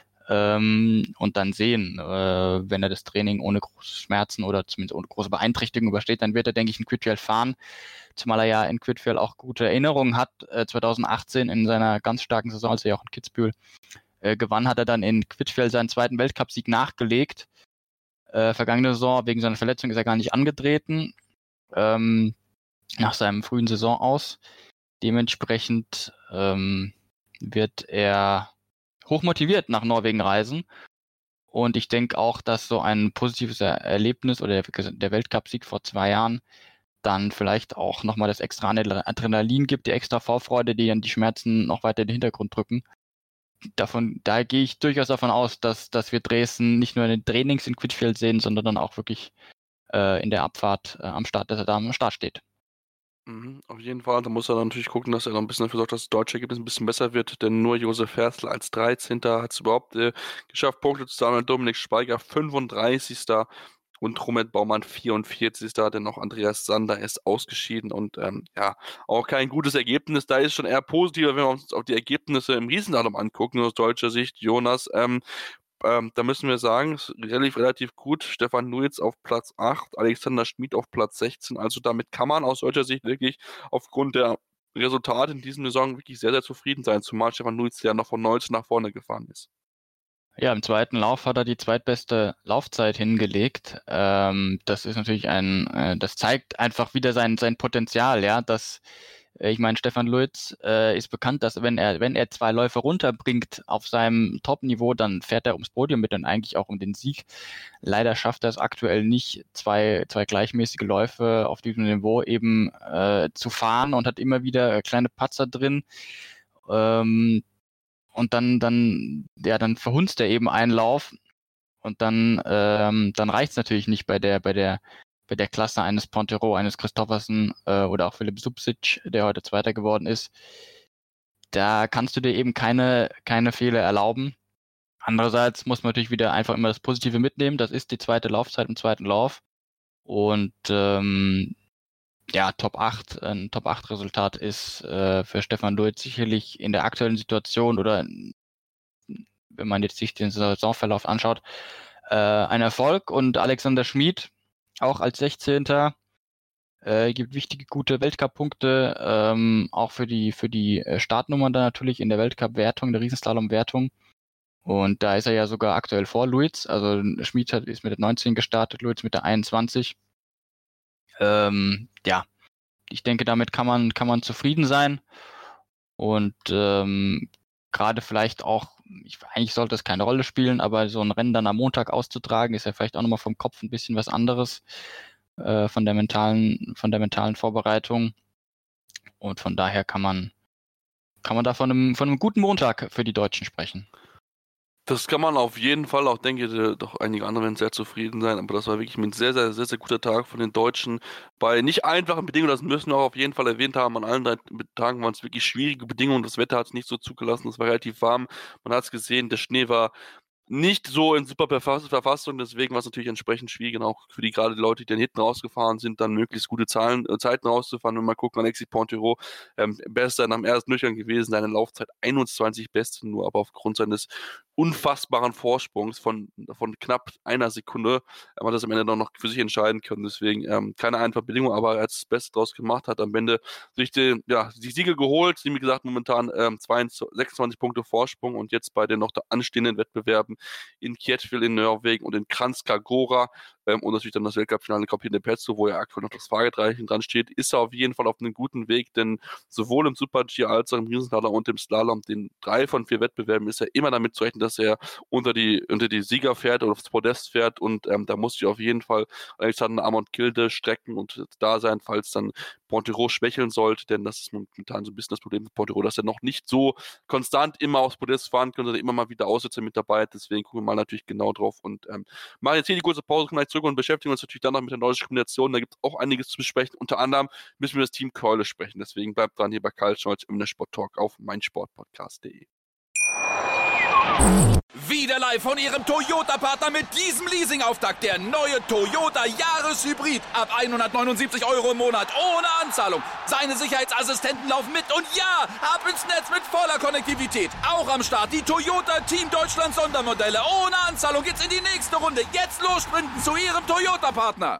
Ähm, und dann sehen, äh, wenn er das Training ohne große Schmerzen oder zumindest ohne große Beeinträchtigung übersteht, dann wird er, denke ich, in Quidfjell fahren, zumal er ja in Quidfjell auch gute Erinnerungen hat. Äh, zwanzig achtzehn in seiner ganz starken Saison, als er ja auch in Kitzbühel äh, gewann, hat er dann in Quidfjell seinen zweiten Weltcupsieg nachgelegt. Äh, vergangene Saison, wegen seiner Verletzung ist er gar nicht angetreten, ähm, nach seinem frühen Saison aus. Dementsprechend ähm, wird er hochmotiviert nach Norwegen reisen. Und ich denke auch, dass so ein positives Erlebnis oder der, der Weltcupsieg vor zwei Jahren dann vielleicht auch nochmal das extra Adrenalin gibt, die extra Vorfreude, die dann die Schmerzen noch weiter in den Hintergrund drücken. Davon, da gehe ich durchaus davon aus, dass, dass wir Dresden nicht nur in den Trainings in Quidfjell sehen, sondern dann auch wirklich äh, in der Abfahrt äh, am Start, dass er da am Start steht. Mhm, auf jeden Fall. Da muss er dann natürlich gucken, dass er noch ein bisschen dafür sorgt, dass das deutsche Ergebnis ein bisschen besser wird, denn nur Josef Herzl als dreizehnter hat es überhaupt äh, geschafft, Punkte zu sammeln. Dominik Speiger fünfunddreißigster und Romet Baumann vierundvierzigster Denn auch Andreas Sander ist ausgeschieden und ähm, ja, auch kein gutes Ergebnis. Da ist schon eher positiver, wenn wir uns auf die Ergebnisse im Riesendatum angucken, aus deutscher Sicht. Jonas, ähm, Ähm, da müssen wir sagen, ist relativ, relativ gut. Stefan Nuitz auf Platz acht, Alexander Schmid auf Platz sechzehn. Also damit kann man aus deutscher Sicht wirklich aufgrund der Resultate in diesem Saison wirklich sehr, sehr zufrieden sein, zumal Stefan Nuitz ja noch von neunzehn nach vorne gefahren ist. Ja, im zweiten Lauf hat er die zweitbeste Laufzeit hingelegt. Ähm, das ist natürlich ein, äh, das zeigt einfach wieder sein, sein Potenzial, ja, dass Äh, ich meine, Stefan Luiz äh, ist bekannt, dass wenn er, wenn er zwei Läufe runterbringt auf seinem Top-Niveau, dann fährt er ums Podium mit und eigentlich auch um den Sieg. Leider schafft er es aktuell nicht, zwei, zwei gleichmäßige Läufe auf diesem Niveau eben äh, zu fahren und hat immer wieder kleine Patzer drin. Ähm, und dann, dann, ja, dann verhunzt er eben einen Lauf und dann, ähm, dann reicht es natürlich nicht bei der, bei der, bei der Klasse eines Pontero, eines Christoffersen äh, oder auch Philipp Subsic, der heute Zweiter geworden ist. Da kannst du dir eben keine, keine Fehler erlauben. Andererseits muss man natürlich wieder einfach immer das Positive mitnehmen. Das ist die zweite Laufzeit im zweiten Lauf. Und ähm, ja, Top acht, ein Top acht Resultat ist äh, für Stefan Luiz sicherlich in der aktuellen Situation oder wenn man jetzt sich den Saisonverlauf anschaut, äh, ein Erfolg. Und Alexander Schmid, auch als sechzehnter Äh, gibt wichtige, gute Weltcup-Punkte, ähm, auch für die für die Startnummern dann natürlich in der Weltcup-Wertung, der Riesenslalom-Wertung. Und da ist er ja sogar aktuell vor Luiz. Also Schmid hat, ist mit der neunzehn gestartet, Luiz mit der einundzwanzig. Ähm, ja, ich denke, damit kann man kann man zufrieden sein. Und ähm, gerade vielleicht auch, ich, eigentlich sollte es keine Rolle spielen, aber so ein Rennen dann am Montag auszutragen, ist ja vielleicht auch nochmal vom Kopf ein bisschen was anderes. Von der mentalen, von der mentalen Vorbereitung. Und von daher kann man, kann man da von einem, von einem guten Montag für die Deutschen sprechen. Das kann man auf jeden Fall, auch denke ich, doch einige andere werden sehr zufrieden sein, aber das war wirklich ein sehr, sehr, sehr, sehr guter Tag von den Deutschen. Bei nicht einfachen Bedingungen, das müssen wir auch auf jeden Fall erwähnt haben, an allen drei Tagen waren es wirklich schwierige Bedingungen, das Wetter hat es nicht so zugelassen, es war relativ warm, man hat es gesehen, der Schnee war nicht so in super Verfassung, deswegen war es natürlich entsprechend schwierig, auch für die gerade die Leute, die dann hinten rausgefahren sind, dann möglichst gute Zahlen, äh, Zeiten rauszufahren. Wenn wir mal gucken, Alexis Pontero, ähm, bester nach dem ersten Durchgang gewesen, seine Laufzeit einundzwanzig Beste nur, aber aufgrund seines unfassbaren Vorsprungs von, von knapp einer Sekunde haben wir das am Ende noch für sich entscheiden können. Deswegen ähm, keine einfache Bedingung, aber er hat das Beste draus gemacht, hat am Ende sich die, ja, die Siege geholt. Wie gesagt, momentan ähm, sechsundzwanzig Punkte Vorsprung und jetzt bei den noch anstehenden Wettbewerben in Kietville in Norwegen und in Kranjska Gora ähm, und natürlich dann das Weltcup-Finale Coppi de Pezzo, wo ja aktuell noch das Fragezeichen dran steht, ist er auf jeden Fall auf einem guten Weg, denn sowohl im Super-G als auch im Riesenslalom und im Slalom, den drei von vier Wettbewerben, ist er immer damit zu rechnen, dass er unter die, unter die Sieger fährt oder aufs Podest fährt und ähm, da muss ich auf jeden Fall Alexander Amont-Gilde strecken und da sein, falls dann Pontero schwächeln sollte, denn das ist momentan so ein bisschen das Problem mit Pontero, dass er noch nicht so konstant immer aufs Podest fahren kann, sondern immer mal wieder Aussetzer mit dabei hat, deswegen gucken wir mal natürlich genau drauf und ähm, machen jetzt hier die kurze Pause, kommen gleich zurück und beschäftigen uns natürlich dann noch mit der nordischen Kombination, da gibt es auch einiges zu besprechen, unter anderem müssen wir das Team Keule sprechen, deswegen bleibt dran hier bei Karl Scholz im Sport Talk auf meinsportpodcast punkt de. Wieder live von Ihrem Toyota-Partner mit diesem Leasing-Auftakt. Der neue Toyota Jahreshybrid. Ab hundertneunundsiebzig Euro im Monat. Ohne Anzahlung. Seine Sicherheitsassistenten laufen mit. Und ja, ab ins Netz mit voller Konnektivität. Auch am Start die Toyota Team Deutschland Sondermodelle. Ohne Anzahlung geht's in die nächste Runde. Jetzt los sprinten zu Ihrem Toyota-Partner.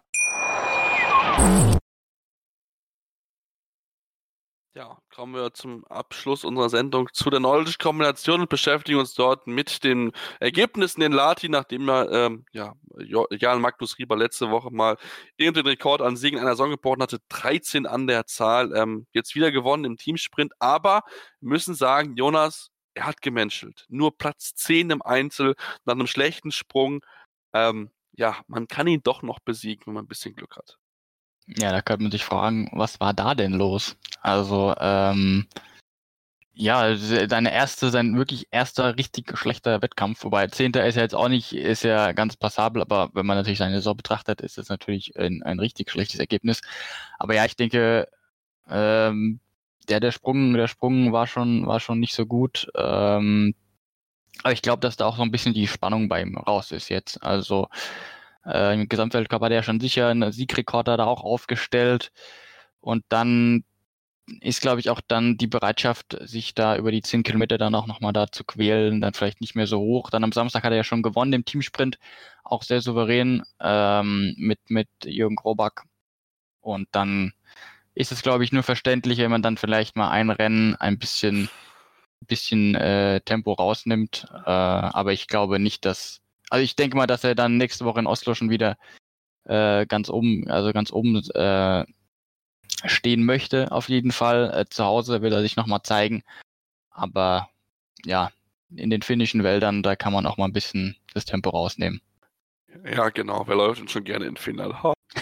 Ja, kommen wir zum Abschluss unserer Sendung zu der nordischen Kombination und beschäftigen uns dort mit den Ergebnissen in Lahti, nachdem er, ähm, ja, Jan Magnus Rieber letzte Woche mal den Rekord an Siegen einer Saison gebrochen hatte, dreizehn an der Zahl, ähm, jetzt wieder gewonnen im Teamsprint, aber wir müssen sagen, Jonas, er hat gemenschelt. Nur Platz zehn im Einzel, nach einem schlechten Sprung, ähm, ja, man kann ihn doch noch besiegen, wenn man ein bisschen Glück hat. Ja, da könnte man sich fragen, was war da denn los? Also, ähm, ja, seine erste, sein wirklich erster richtig schlechter Wettkampf, wobei Zehnter ist ja jetzt auch nicht, ist ja ganz passabel, aber wenn man natürlich seine Saison betrachtet, ist das natürlich ein, ein richtig schlechtes Ergebnis. Aber ja, ich denke, ähm, der, der Sprung, der Sprung war schon, war schon nicht so gut. Ähm, aber ich glaube, dass da auch so ein bisschen die Spannung bei ihm raus ist jetzt. Also, Äh, im Gesamtweltcup hat er schon sicher einen Siegrekord da auch aufgestellt und dann ist, glaube ich, auch dann die Bereitschaft, sich da über die zehn Kilometer dann auch nochmal da zu quälen, dann vielleicht nicht mehr so hoch. Dann am Samstag hat er ja schon gewonnen im Teamsprint, auch sehr souverän ähm, mit, mit Jürgen Grobak und dann ist es, glaube ich, nur verständlich, wenn man dann vielleicht mal ein Rennen ein bisschen, bisschen äh, Tempo rausnimmt, äh, aber ich glaube nicht, dass Also ich denke mal, dass er dann nächste Woche in Oslo schon wieder äh, ganz oben, also ganz oben äh, stehen möchte, auf jeden Fall. Äh, zu Hause will er sich nochmal zeigen. Aber ja, in den finnischen Wäldern, da kann man auch mal ein bisschen das Tempo rausnehmen. Ja, genau. Wer läuft denn schon gerne in Finnland?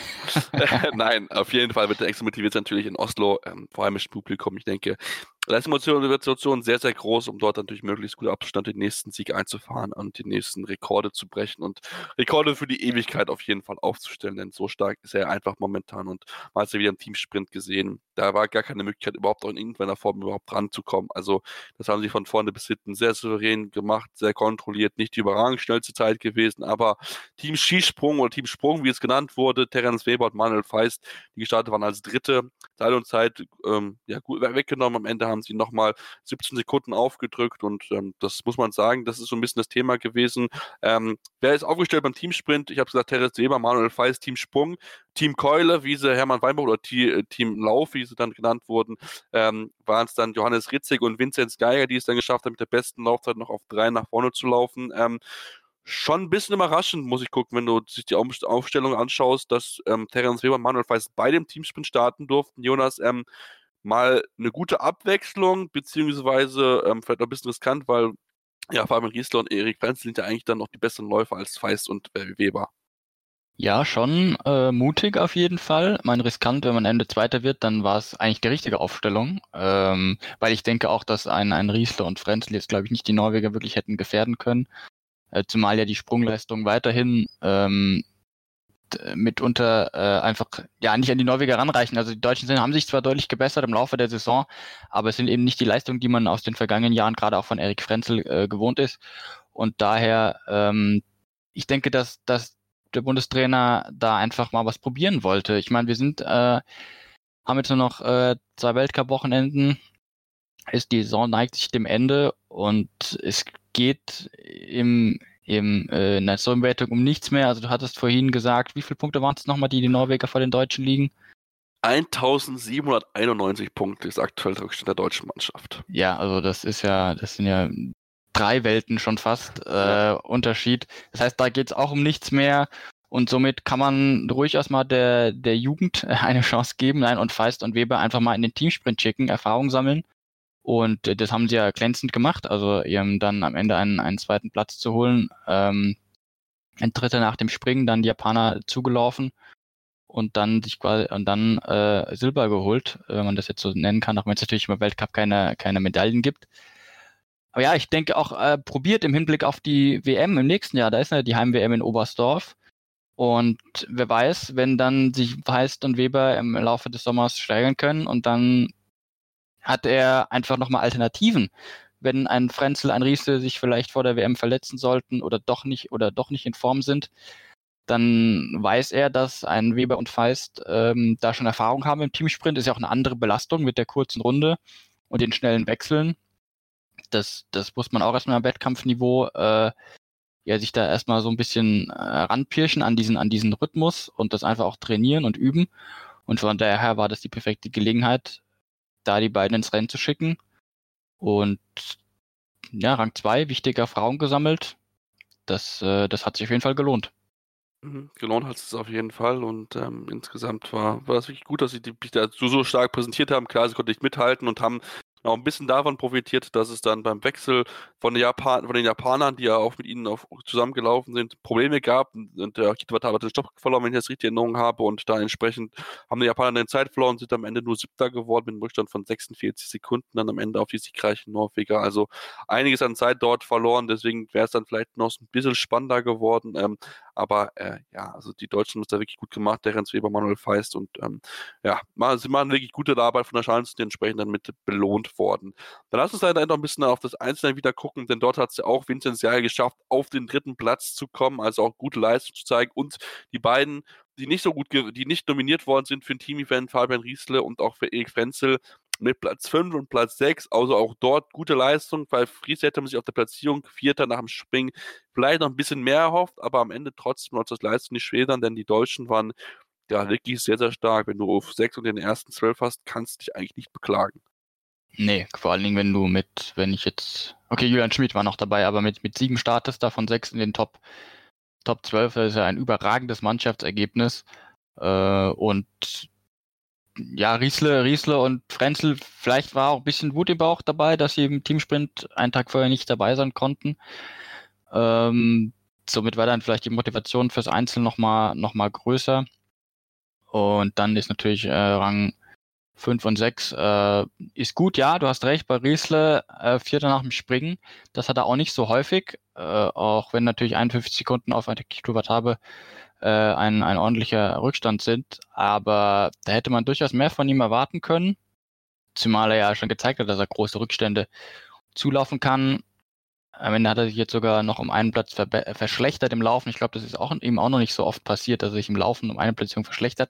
Nein, auf jeden Fall wird der extra motiviert natürlich in Oslo, ähm, vor allem mit Publikum. Ich denke, da ist die Motivation sehr, sehr groß, um dort natürlich möglichst gut Abstand den nächsten Sieg einzufahren und die nächsten Rekorde zu brechen und Rekorde für die Ewigkeit auf jeden Fall aufzustellen, denn so stark ist er einfach momentan und man hat es ja wieder im Teamsprint gesehen, da war gar keine Möglichkeit, überhaupt auch in irgendeiner Form überhaupt ranzukommen. Also das haben sie von vorne bis hinten sehr souverän gemacht, sehr kontrolliert, nicht die überragend schnellste Zeit gewesen, aber Team Skisprung oder Team Sprung, wie es genannt wurde, Terence Weber und Manuel Feist, die gestartet waren als Dritte, Teil und Zeit ähm, ja, gut weggenommen. Am Ende haben sie nochmal siebzehn Sekunden aufgedrückt und ähm, das muss man sagen, das ist so ein bisschen das Thema gewesen. Ähm, wer ist aufgestellt beim Teamsprint? Ich habe gesagt, Terence Weber, Manuel Feist, Team Sprung, Team Keule, wie sie Hermann Weinbach oder T- Team Lauf, wie sie dann genannt wurden, ähm, waren es dann Johannes Ritzig und Vinzenz Geiger, die es dann geschafft haben, mit der besten Laufzeit noch auf drei nach vorne zu laufen. Ähm, Schon ein bisschen überraschend, muss ich gucken, wenn du sich die Aufstellung anschaust, dass ähm, Terence Weber und Manuel Feist bei dem Teamsprint starten durften. Jonas, ähm, mal eine gute Abwechslung, beziehungsweise ähm, vielleicht noch ein bisschen riskant, weil ja, Fabian Riesler und Erik Frenzel sind ja eigentlich dann noch die besseren Läufer als Feist und äh, Weber. Ja, schon äh, mutig auf jeden Fall. Ich meine, riskant, wenn man Ende Zweiter wird, dann war es eigentlich die richtige Aufstellung. Ähm, weil ich denke auch, dass ein, ein Riesler und Frenzel jetzt, glaube ich, nicht die Norweger wirklich hätten gefährden können. Äh, zumal ja die Sprungleistung weiterhin ähm, d- mitunter äh, einfach ja nicht an die Norweger ranreichen. Also die Deutschen sind, haben sich zwar deutlich gebessert im Laufe der Saison, aber es sind eben nicht die Leistungen, die man aus den vergangenen Jahren gerade auch von Erik Frenzel äh, gewohnt ist. Und daher, ähm, ich denke, dass, dass der Bundestrainer da einfach mal was probieren wollte. Ich meine, wir sind, äh, haben jetzt nur noch äh, zwei Weltcup-Wochenenden, ist die Saison neigt sich dem Ende und es geht im, im, äh, in der Saisonwertung um nichts mehr. Also du hattest vorhin gesagt, wie viele Punkte waren es nochmal, die die Norweger vor den Deutschen liegen? eintausendsiebenhunderteinundneunzig Punkte ist aktuell der Rückstand der deutschen Mannschaft. Ja, also das ist ja, das sind ja drei Welten schon fast äh, Ja. Unterschied. Das heißt, da geht es auch um nichts mehr und somit kann man durchaus mal der, der Jugend eine Chance geben, nein, und Feist und Weber einfach mal in den Teamsprint schicken, Erfahrung sammeln. Und äh, das haben sie ja glänzend gemacht, also ihrem dann am Ende einen, einen zweiten Platz zu holen. Ähm, ein Dritter nach dem Springen, dann die Japaner zugelaufen und dann sich quasi und dann äh, Silber geholt, wenn man das jetzt so nennen kann, auch wenn es natürlich im Weltcup keine, keine Medaillen gibt. Aber ja, ich denke auch, äh, probiert im Hinblick auf die W M im nächsten Jahr, da ist ja die Heim-W M in Oberstdorf. Und wer weiß, wenn dann sich Feist und Weber im Laufe des Sommers steigern können und dann hat er einfach nochmal Alternativen. Wenn ein Frenzel, ein Riese sich vielleicht vor der W M verletzen sollten oder doch nicht oder doch nicht in Form sind, dann weiß er, dass ein Weber und Feist ähm, da schon Erfahrung haben im Teamsprint. Ist ja auch eine andere Belastung mit der kurzen Runde und den schnellen Wechseln. Das, das muss man auch erstmal am Wettkampfniveau äh, ja, sich da erstmal so ein bisschen äh, ranpirschen an diesen, an diesen Rhythmus und das einfach auch trainieren und üben. Und von daher war das die perfekte Gelegenheit, da die beiden ins Rennen zu schicken. Und ja, Rang zwei, wichtiger Frauen gesammelt. Das, äh, das hat sich auf jeden Fall gelohnt. Mhm, gelohnt hat es auf jeden Fall und ähm, insgesamt war, war es wirklich gut, dass sie die- sich da so, so stark präsentiert haben. Klar, sie konnten nicht mithalten und haben auch ein bisschen davon profitiert, dass es dann beim Wechsel von, der Japan von den Japanern, die ja auch mit ihnen auf, zusammengelaufen sind, Probleme gab. Und der Akito Watanabe hat den Stopp verloren, wenn ich das richtig in Erinnerung habe. Und da entsprechend haben die Japaner den Zeit verloren und sind am Ende nur Siebter geworden mit einem Rückstand von sechsundvierzig Sekunden dann am Ende auf die siegreichen Norweger. Also einiges an Zeit dort verloren, deswegen wäre es dann vielleicht noch ein bisschen spannender geworden. Ähm, aber äh, ja, also die Deutschen haben es da wirklich gut gemacht, Terence Weber, Manuel Feist und ähm, ja, sie machen wirklich gute Arbeit von der Schanze, die entsprechend dann mit belohnt worden. Dann lass uns leider noch ein bisschen auf das Einzelne wieder gucken, denn dort hat es ja auch Vinzenz Geiger geschafft, auf den dritten Platz zu kommen, also auch gute Leistung zu zeigen und die beiden, die nicht so gut, die nicht nominiert worden sind für ein Team-Event, Fabian Riesle und auch für Erik Frenzel, mit Platz fünf und Platz sechs, also auch dort gute Leistung, weil Friese hätte man sich auf der Platzierung Vierter nach dem Springen vielleicht noch ein bisschen mehr erhofft, aber am Ende trotzdem noch das Leistung nicht schwedern, denn die Deutschen waren ja wirklich sehr, sehr stark. Wenn du auf sechs und den ersten zwölf hast, kannst du dich eigentlich nicht beklagen. Nee, vor allen Dingen, wenn du mit, wenn ich jetzt, okay, Julian Schmid war noch dabei, aber mit, mit sieben startest, davon sechs in den Top, Top zwölf, das ist ja ein überragendes Mannschaftsergebnis. Äh, und ja, Riesle, Riesle und Frenzel, vielleicht war auch ein bisschen Wut im Bauch dabei, dass sie im Teamsprint einen Tag vorher nicht dabei sein konnten. Ähm, somit war dann vielleicht die Motivation fürs Einzel nochmal noch mal größer. Und dann ist natürlich äh, Rang fünf und sechs äh, ist gut, ja, du hast recht, bei Riesle äh, Vierter nach dem Springen. Das hat er auch nicht so häufig, äh, auch wenn natürlich einundfünfzig Sekunden auf eine Kito-Watabe äh, ein, ein ordentlicher Rückstand sind. Aber da hätte man durchaus mehr von ihm erwarten können, zumal er ja schon gezeigt hat, dass er große Rückstände zulaufen kann. Am Ende hat er sich jetzt sogar noch um einen Platz verbe- verschlechtert im Laufen. Ich glaube, das ist auch ihm auch noch nicht so oft passiert, dass er sich im Laufen um eine Platzierung verschlechtert.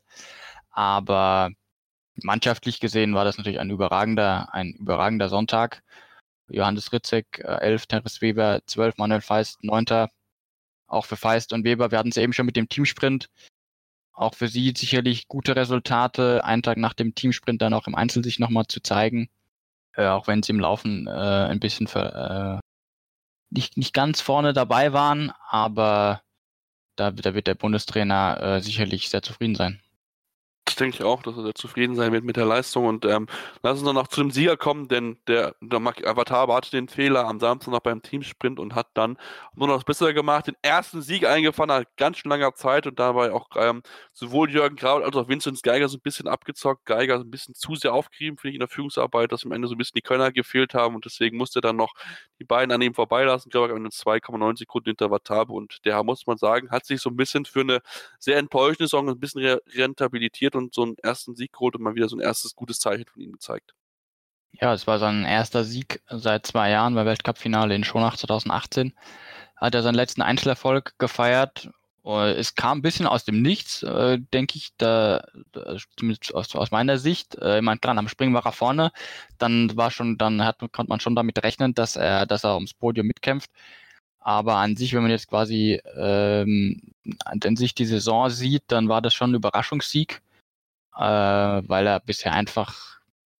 Aber mannschaftlich gesehen war das natürlich ein überragender, ein überragender Sonntag. Johannes Ritzek, äh, elf, Teres Weber, zwölf, Manuel Feist, neunter. Auch für Feist und Weber, wir hatten es eben schon mit dem Teamsprint. Auch für sie sicherlich gute Resultate, einen Tag nach dem Teamsprint dann auch im Einzel sich nochmal zu zeigen. Äh, auch wenn sie im Laufen äh, ein bisschen für, äh, nicht, nicht ganz vorne dabei waren, aber da, da wird der Bundestrainer äh, sicherlich sehr zufrieden sein. Das denke ich auch, dass er sehr zufrieden sein wird mit der Leistung. Und ähm, lass uns dann noch zu dem Sieger kommen, denn der, der Watabe hatte den Fehler am Samstag noch beim Teamsprint und hat dann nur noch das Bessere gemacht, den ersten Sieg eingefahren nach ganz schön langer Zeit und dabei auch ähm, sowohl Jürgen Kraut als auch Vinzenz Geiger so ein bisschen abgezockt. Geiger so ein bisschen zu sehr aufgerieben, finde ich, in der Führungsarbeit, dass am Ende so ein bisschen die Könner gefehlt haben und deswegen musste er dann noch die beiden an ihm vorbeilassen, glaube ich, am Ende zwei Komma neun Sekunden hinter Watabe und der, muss man sagen, hat sich so ein bisschen für eine sehr enttäuschende Saison ein bisschen re- rentabilitiert und so einen ersten Sieg geholt und mal wieder so ein erstes gutes Zeichen von ihm gezeigt. Ja, es war sein erster Sieg seit zwei Jahren beim Weltcup-Finale in Schonach zwanzig achtzehn. Hat er seinen letzten Einzelerfolg gefeiert. Es kam ein bisschen aus dem Nichts, äh, denke ich, da, da aus, aus meiner Sicht. Äh, ich meine, klar, am Springen war er vorne. Dann war schon, dann hat, konnte man schon damit rechnen, dass er, dass er ums Podium mitkämpft. Aber an sich, wenn man jetzt quasi ähm, an sich die Saison sieht, dann war das schon ein Überraschungssieg, äh, weil er bisher einfach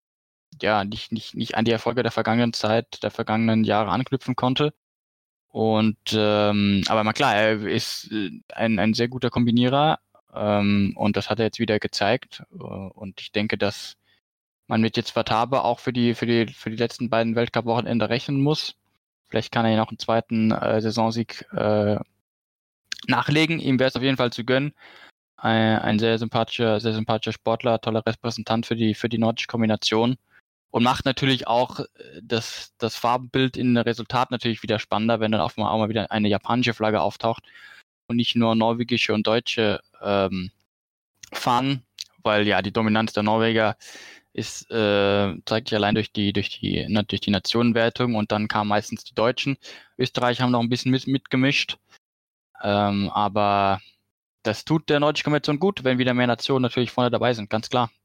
ja nicht, nicht, nicht an die Erfolge der vergangenen Zeit, der vergangenen Jahre anknüpfen konnte. Und ähm, aber mal klar, er ist ein, ein sehr guter Kombinierer ähm, und das hat er jetzt wieder gezeigt. Und ich denke, dass man mit jetzt Watabe auch für die für die für die letzten beiden Weltcup-Wochenende rechnen muss. Vielleicht kann er ja noch einen zweiten äh, Saisonsieg äh, nachlegen. Ihm wäre es auf jeden Fall zu gönnen. Ein, ein sehr sympathischer, sehr sympathischer Sportler, toller Repräsentant für die für die nordische Kombination. Und macht natürlich auch das, das Farbenbild in Resultat natürlich wieder spannender, wenn dann auch mal, auch mal wieder eine japanische Flagge auftaucht und nicht nur norwegische und deutsche ähm, Fahnen, weil ja die Dominanz der Norweger ist, äh, zeigt sich allein durch die, durch die, durch die Nationenwertung und dann kamen meistens die Deutschen. Österreich haben noch ein bisschen mit, mitgemischt, ähm, aber das tut der nordischen Kombination gut, wenn wieder mehr Nationen natürlich vorne dabei sind, ganz klar.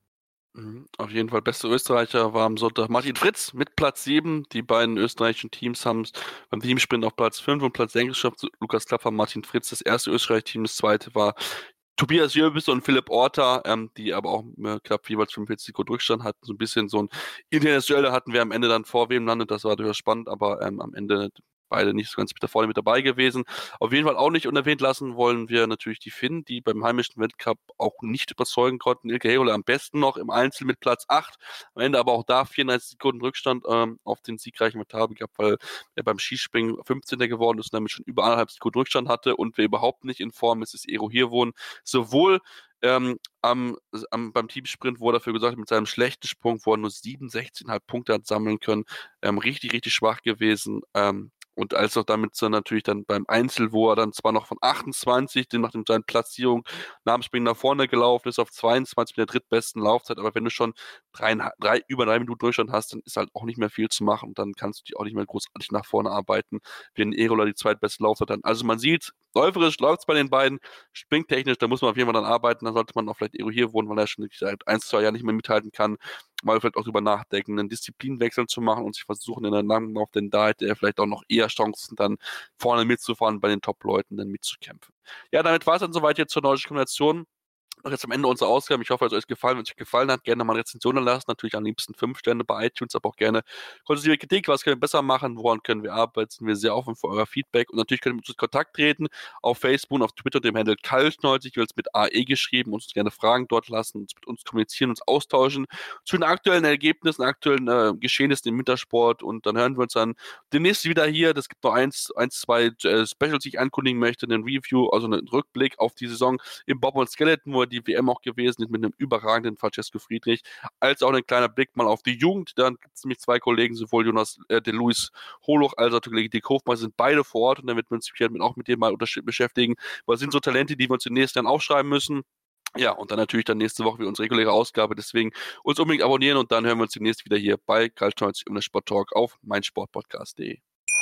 Auf jeden Fall, bester Österreicher war am Sonntag Martin Fritz mit Platz sieben. Die beiden österreichischen Teams haben es beim Teamsprint auf Platz fünf und Platz sechs geschafft. Lukas Klapfer, Martin Fritz, das erste Österreich-Team. Das zweite war Tobias Jöbis und Philipp Orta, ähm, die aber auch äh, knapp jeweils fünfundvierzig Sekunden Rückstand hatten. So ein bisschen so ein internes Duell hatten wir am Ende dann vor wem landet. Das war durchaus spannend, aber ähm, am Ende beide nicht so ganz mit da vorne mit dabei gewesen. Auf jeden Fall auch nicht unerwähnt lassen wollen wir natürlich die Finnen, die beim heimischen Weltcup auch nicht überzeugen konnten. Ilkka Herola am besten noch im Einzel mit Platz acht. Am Ende aber auch da vierunddreißig Sekunden Rückstand ähm, auf den siegreichen Watabe gehabt, weil er beim Skispringen fünfzehnter geworden ist und damit schon über anderthalb Sekunden Rückstand hatte und wer überhaupt nicht in Form ist, ist Eero Hirvonen. Sowohl Ähm, am, am, beim Teamsprint wurde dafür gesagt, mit seinem schlechten Sprung, wo er nur siebenundsechzig Komma fünf Punkte hat sammeln können, ähm, richtig, richtig schwach gewesen. Ähm, und als auch damit so natürlich dann beim Einzel, wo er dann zwar noch von achtundzwanzig, den nach dem seinen Platzierung nach dem Springen nach vorne gelaufen ist, auf zweiundzwanzig mit der drittbesten Laufzeit, aber wenn du schon drei, drei, über drei Minuten Durchstand hast, dann ist halt auch nicht mehr viel zu machen und dann kannst du dich auch nicht mehr großartig nach vorne arbeiten, wenn Erola die zweitbeste Laufzeit hat. Also man sieht, läuferisch läuft es bei den beiden, springtechnisch, da muss man auf jeden Fall dann arbeiten, dann sollte man auch vielleicht Eero Hirvonen, weil er schon seit ein, zwei Jahren nicht mehr mithalten kann, mal vielleicht auch drüber nachdenken, einen Disziplinwechsel zu machen und sich versuchen in der langen Lauf, denn da hätte er vielleicht auch noch eher Chancen, dann vorne mitzufahren, bei den Top-Leuten dann mitzukämpfen. Ja, damit war es dann soweit jetzt zur nordischen Kombination. Noch jetzt am Ende unserer Ausgabe. Ich hoffe, es hat euch gefallen. Wenn es euch gefallen hat, gerne mal eine Rezension lassen. Natürlich am liebsten fünf Sterne bei iTunes, aber auch gerne konstruktive Kritik. Was können wir besser machen? Woran können wir arbeiten? Sind wir sehr offen für euer Feedback. Und natürlich könnt ihr mit uns in Kontakt treten. Auf Facebook und auf Twitter, dem Handle Kaltschneuzig, wird es mit A E geschrieben. Uns gerne Fragen dort lassen, uns mit uns kommunizieren, uns austauschen zu den aktuellen Ergebnissen, aktuellen äh, Geschehnissen im Wintersport. Und dann hören wir uns dann demnächst wieder hier. Das gibt noch eins, eins zwei äh, Specials, die ich ankündigen möchte. Einen Review, also einen Rückblick auf die Saison im Bob und Skeleton, wo die W M auch gewesen ist, mit einem überragenden Francesco Friedrich, als auch ein kleiner Blick mal auf die Jugend. Dann gibt es nämlich zwei Kollegen, sowohl Jonas äh, de Luis Holoch als auch der Kollege Dick Hofmann, sind beide vor Ort und dann wird man sich auch mit denen mal beschäftigen, weil es sind so Talente, die wir uns in den nächsten Jahren aufschreiben müssen. Ja, und dann natürlich dann nächste Woche wieder unsere reguläre Ausgabe, deswegen uns unbedingt abonnieren und dann hören wir uns demnächst wieder hier bei Kaltschneuzig um den Sport-Talk auf meinsportpodcast punkt de.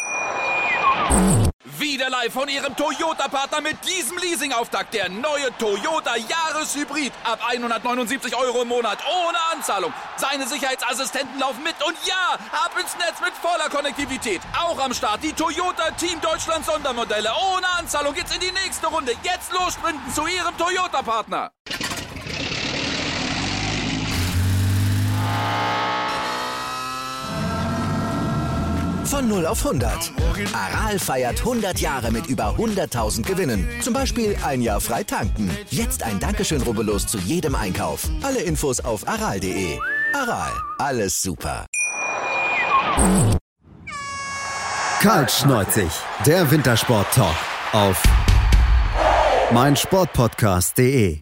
Wieder live von Ihrem Toyota-Partner mit diesem Leasing-Auftakt. Der neue Toyota Jahreshybrid. Ab hundertneunundsiebzig Euro im Monat. Ohne Anzahlung. Seine Sicherheitsassistenten laufen mit. Und ja, ab ins Netz mit voller Konnektivität. Auch am Start die Toyota Team Deutschland Sondermodelle. Ohne Anzahlung geht's in die nächste Runde. Jetzt los sprinten zu Ihrem Toyota-Partner. Von null auf hundert. Aral feiert hundert Jahre mit über hunderttausend Gewinnen. Zum Beispiel ein Jahr frei tanken. Jetzt ein Dankeschön, rubbellos zu jedem Einkauf. Alle Infos auf aral punkt de. Aral, alles super. Kaltschneuzig, der Wintersport-Talk auf meinsportpodcast punkt de.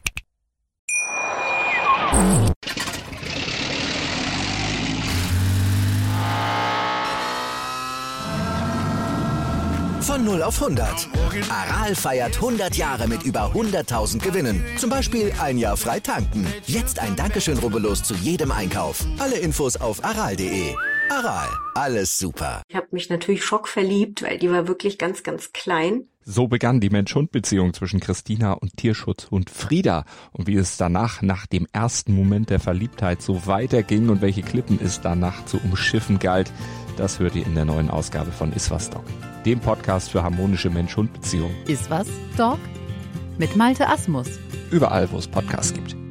Von null auf hundert. Aral feiert hundert Jahre mit über hunderttausend Gewinnen. Zum Beispiel ein Jahr frei tanken. Jetzt ein Dankeschön, rubbellos zu jedem Einkauf. Alle Infos auf aral punkt de. Aral, alles super. Ich habe mich natürlich schockverliebt, weil die war wirklich ganz, ganz klein. So begann die Mensch-Hund-Beziehung zwischen Christina und Tierschutzhund Frieda. Und wie es danach, nach dem ersten Moment der Verliebtheit, so weiterging und welche Klippen es danach zu umschiffen galt, das hört ihr in der neuen Ausgabe von Iswas Dog, dem Podcast für harmonische Mensch-Hund-Beziehungen. Iswas Dog mit Malte Asmus. Überall, wo es Podcasts gibt.